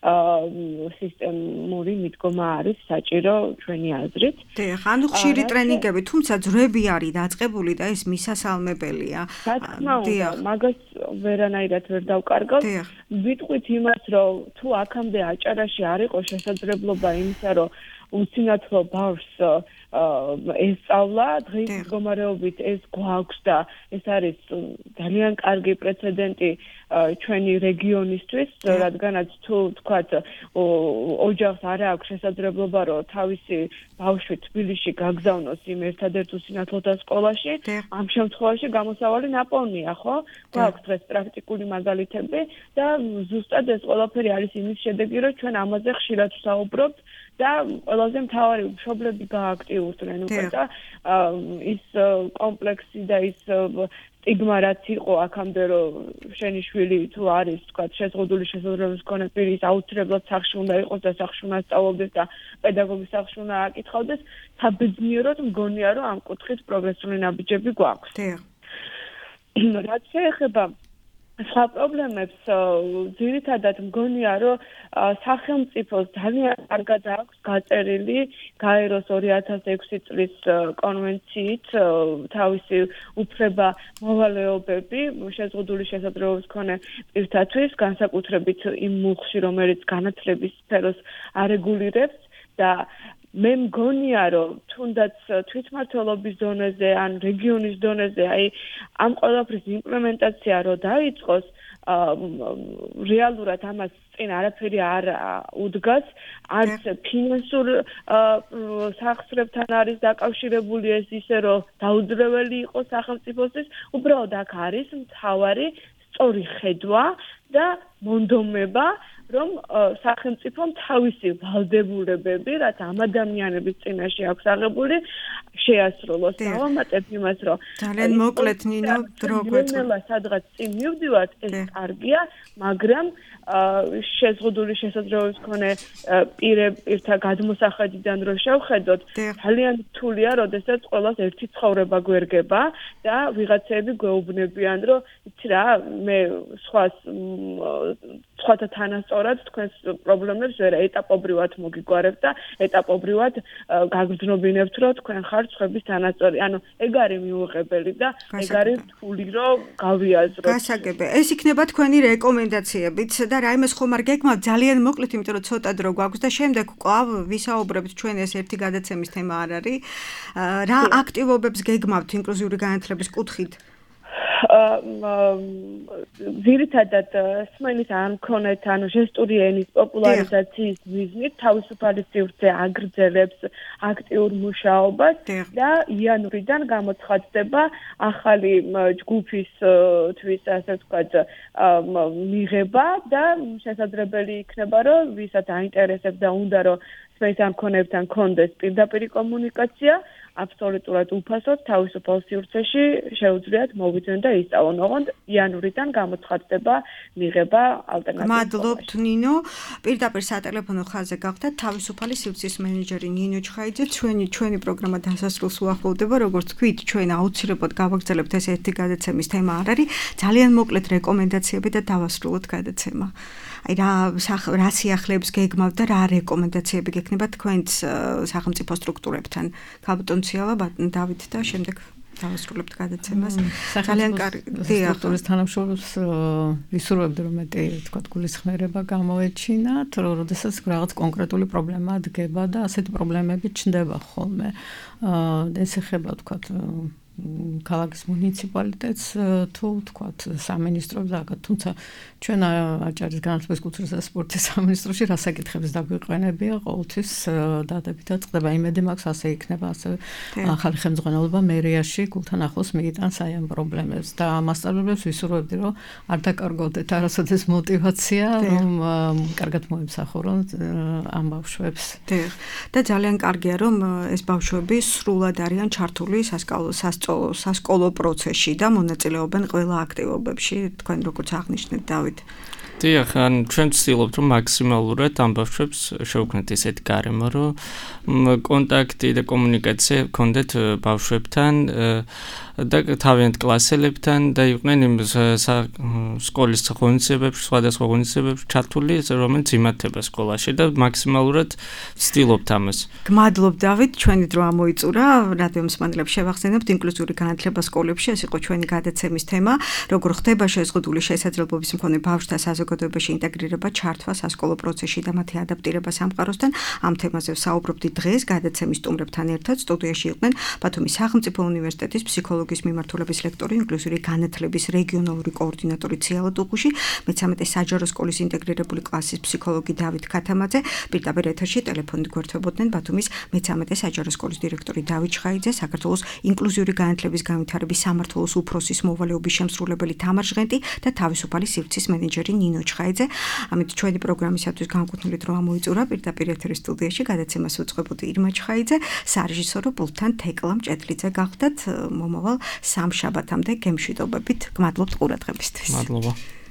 სისტემური მიდგომა არის საჭირო ჩვენი აზრით. დიახ, ანუ ხშირი ტრენინგები, თუმცა ძრები არის დაწყებული და ეს მისასალმებელია. რა თქმა უნდა, მაგას ვერანაირად ვერ დავკარგავ. ვიტყვით იმას, რომ თუ აქამდე აჭარაში არ იყო შესაძლებლობა იმისა, რომ უსინათლო ბავშვს ესწავლა, დღის მდგომარეობით ეს გვაქვს და ეს არის ძალიან კარგი პრეცედენტი ჩვენი რეგიონისთვის, რადგანაც თუ თქვათ ოჯახს არ აქვს შესაძლებლობა, რომ თავისი ბავშვი თბილისში გაგზავნოს იმ ერთადერთ უსინათლოთა სკოლაში, ამ შემთხვევაში გამოსავალი ნაპოვნია, ხო? გვაქვს დღეს პრაქტიკული მაგალითები და ზუსტად ეს ყველაფერი არის იმის შედეგი, რომ ჩვენ ამაზე ხშირად ვსაუბრობთ და ყველაზე მთავარი მშობლები გააქტიურდნენ უკვე და ის კომპლექსი და ის სტიგმა რაც იყო აქამდე, რომ შენი შვილი თუ არის, თქვა, შეზღუდული შესაძლებლობის მქონე პირის, აუცილებლად სახლში უნდა იყოს და სახლში უნდა სწავლობდეს და პედაგოგის სახლში უნდა აკითხავდეს, საბედნიეროდ მგონია, რომ ამ კუთხით პროგრესული ნაბიჯები გვაქვს. რაც შეეხება სხვა პრობლემებს, ძირითადად მგონია, რომ სახელმწიფოს ძალიან კარგად აქვს გაწერილი გაეროს ორი ათას ექვსი წლის კონვენციით თავისი უფლება მოვალეობები შეზღუდული შესაძლებლობის მქონე პირთათვის, განსაკუთრებით იმ მუხლში, რომელიც განათლების სფეროს არეგულირებს და მე მგონია, რომ თუნდაც თვითმმართველობის დონეზე ან რეგიონის დონეზე, აი ამ ყველაფრის იმპლემენტაცია რო დაიწყოს, რეალურად ამას წინ არაფერი არ უდგას, არც ფინანსურ სახსრებთან არის დაკავშირებული ეს ისე, რომ დაუძლეველი იყოს სახელმწიფოსთვის, უბრალოდ აქ არის მთავარი სწორი ხედვა და მონდომება, რომ სახელმწიფომ თავისი ვალდებულებები, რაც ამ ადამიანების წინაშე აქვს აღებული, შეასრულოს. დავამატებ იმას, რომ ძალიან მოკლედ ნინო დრო გვეწევა, სადღაც წინ მივდივართ, ეს კარგია, მაგრამ შეზღუდული შესაძლებლობის მქონე პირთა გადმოსახედიდან რო შევხედოთ, ძალიან რთულია, როდესაც ყველას ერთი ცხოვრება გვერგება და ვიღაცები გვეუბნებიან, რომ იცი რა, მე სხვას სხვათა თანასწორად თქვენს პრობლემებს ვერ ეტაპობრივად მოგიგვარებ და ეტაპობრივად გაგრძნობინებთ, რომ თქვენ ხართ სხვების თანასწორი. ანუ ეგ არის მიუღებელი და ეგ არის რთული, რომ გავიაზროთ. გასაგები. ეს იქნება თქვენი რეკომენდაციებიც და რაიმე ხომ არ გეკმავთ ძალიან მოკლედ, იმიტომ რომ ცოტა დრო გვაქვს და შემდეგ კვლავ ვისაუბრებთ, ჩვენ ეს ერთი გადაცემის თემა არ არის. რა აქტივობებს გეკმავთ ინკლუზიური განათლების კუთხით? ძირითადად სმენის არ მქონეთ, ანუ ჟესტური ენის პოპულარიზაციის მიზნით თავისუფალი სივრცე აგრძელებს აქტიურ მუშაობას და იანვრიდან გამოცხადდება ახალი ჯგუფისთვის, ასე ვთქვათ, მიღება და შესაძლებელი იქნება, რომ ვისაც აინტერესებს და უნდა, რომ სმენის არ მქონებთან კონდეს პირდაპირი კომუნიკაცია, აბსოლუტურად უფასოდ თავისუფალ სივრცეში შეუძლიათ მოვიდნენ და ისწავლონ. ოღონდ იანვრიდან გამოცხადდება მიღება ალტერნატიულ. მადლობთ ნინო. პირდაპირ სატელეფონო ხაზზე გავხდათ თავისუფალი სივრცის მენეჯერი ნინო ჩხაიძე. ჩვენი ჩვენი პროგრამა დასასრულს უახლოვდება, როგორც თქვით, ჩვენ აუცილებლად გავაგრძელებთ ეს ერთი გადაცემის თემა არ არის. ძალიან მოკლედ რეკომენდაციები და დავასრულოთ გადაცემა. აი რა რა სიახლეებს გეგმავთ და რა რეკომენდაციები გექნება თქვენს სახელმწიფო სტრუქტურებთან. ქაბტონციალა დავით და შემდეგ დავასრულებთ გადაცემას. ძალიან კარგი დიახტორის თანამშრომლებს ვისურვებდი რომ მეტი თქვა გულისხმერება გამოეჩინათ, როდესაც რაღაც კონკრეტული პრობლემა დგება და ასეთი პრობლემები ჩნდება ხოლმე. ეს ეხება თქვა ქალაქის მუნიციპალიტეტს თუ თქვათ სამინისტროს ზოგადად, თუმცა ჩვენ აჭარის განათლების კულტურისა და სპორტის სამინისტროში რა საკითხებს დაგვიყვენებია ყოველთვის დადებითად წყდება. იმედი მაქვს ასე იქნება, ასე ახალი ხელმძღვანელობა მერიაში გულთან ახლოს მიიტანს აი ამ პრობლემებს და მასწავლებლებს ვისურვებდი რომ არ დაკარგავდეთ არასოდეს მოტივაცია რომ კარგად მოემსახურონ ამ ბავშვებს. და ძალიან კარგია რომ ეს ბავშვები სრულად არიან ჩართული სასკოლო სასკოლო პროცესში და მონაწილეობენ ყველა აქტივობებში, თქვენ როგორც აღნიშნეთ დავით. დიახ, ან ჩვენ ვცდილობთ რომ მაქსიმალურად ამ ბავშვებს შევქმნათ ესეთი გარემო, რომ კონტაქტი და კომუნიკაცია გქონდეთ ბავშვებთან და თავიანთ კლასელებთან და იყვნენ იმ სკოლის ღონისძიებებში, სხვადასხვა ღონისძიებებში ჩართული, რომელიც იმართება სკოლაში და მაქსიმალურად ვცდილობთ ამას. გმადლობ დავით, ჩვენი დრო ამოიწურა, რადიო მსმენელებს შევახსენებთ ინკლუზიური განათლება სკოლებში, ეს იყო ჩვენი გადაცემის თემა, როგორ ხდება შეზღუდული შესაძლებლობის მქონე ბავშვთა საზოგადოებაში ინტეგრირება, ჩართვა სასკოლო პროცესში და მათი ადაპტირება სამყაროსთან. ამ თემაზე ვსაუბრობდით დღეს გადაცემის სტუმრებთან ერთად. სტუდიაში იყვნენ ბათუმის სახელმწიფო უნივერსიტეტის ფსიქოლოგიის მიმართულების ლექტორი, ინკლუზიური განათლების რეგიონალური კოორდინატორი ციალა ტუღუში, მეცამეტე საჯარო სკოლის ინტეგრირებული კლასის ფსიქოლოგი დავით ქათამაძე, პირდაპირ ეთერში ტელეფონით გვერდებოდნენ ბათუმის მეცამეტე საჯარო სკოლის დირექტორი დავით ჩხაიძე, საქართველოს ინკლუზიური განათლების განვითარების სამმართველოს უფროსის მოვალეობის შემსრულებელი თამარ ჟღენტი და თავისუფალი სივრცის მენეჯერი ნინო ჩხაიძე. ამით ჩვენი პროგრამისათვის განკუთვნილი დრო ამოიწურა. პირდაპირ ეთერის სტუდიაში გადაცემას უწყებოდი ირმა ჩხაიძე, სარეჟისორო პულტთან თეკლა მჭედლიძე გახდათ. მომავალ სამშაბათამდე გემშვიდობებით. გმადლობთ ყურადღებისთვის. მადლობა.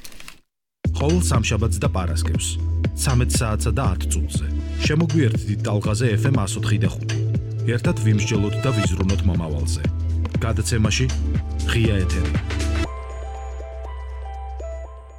ყოველ სამშაბათს და პარასკევს ცამეტ საათსა და ათ წუთზე შემოგვიერთდით ტალღაზე ეფ ემ εκατო ხუთი და ხუთი. ერთად ვიმსჯელოთ და ვიზრუნოთ მომავალზე. გადაცემაში ღია ეთერი.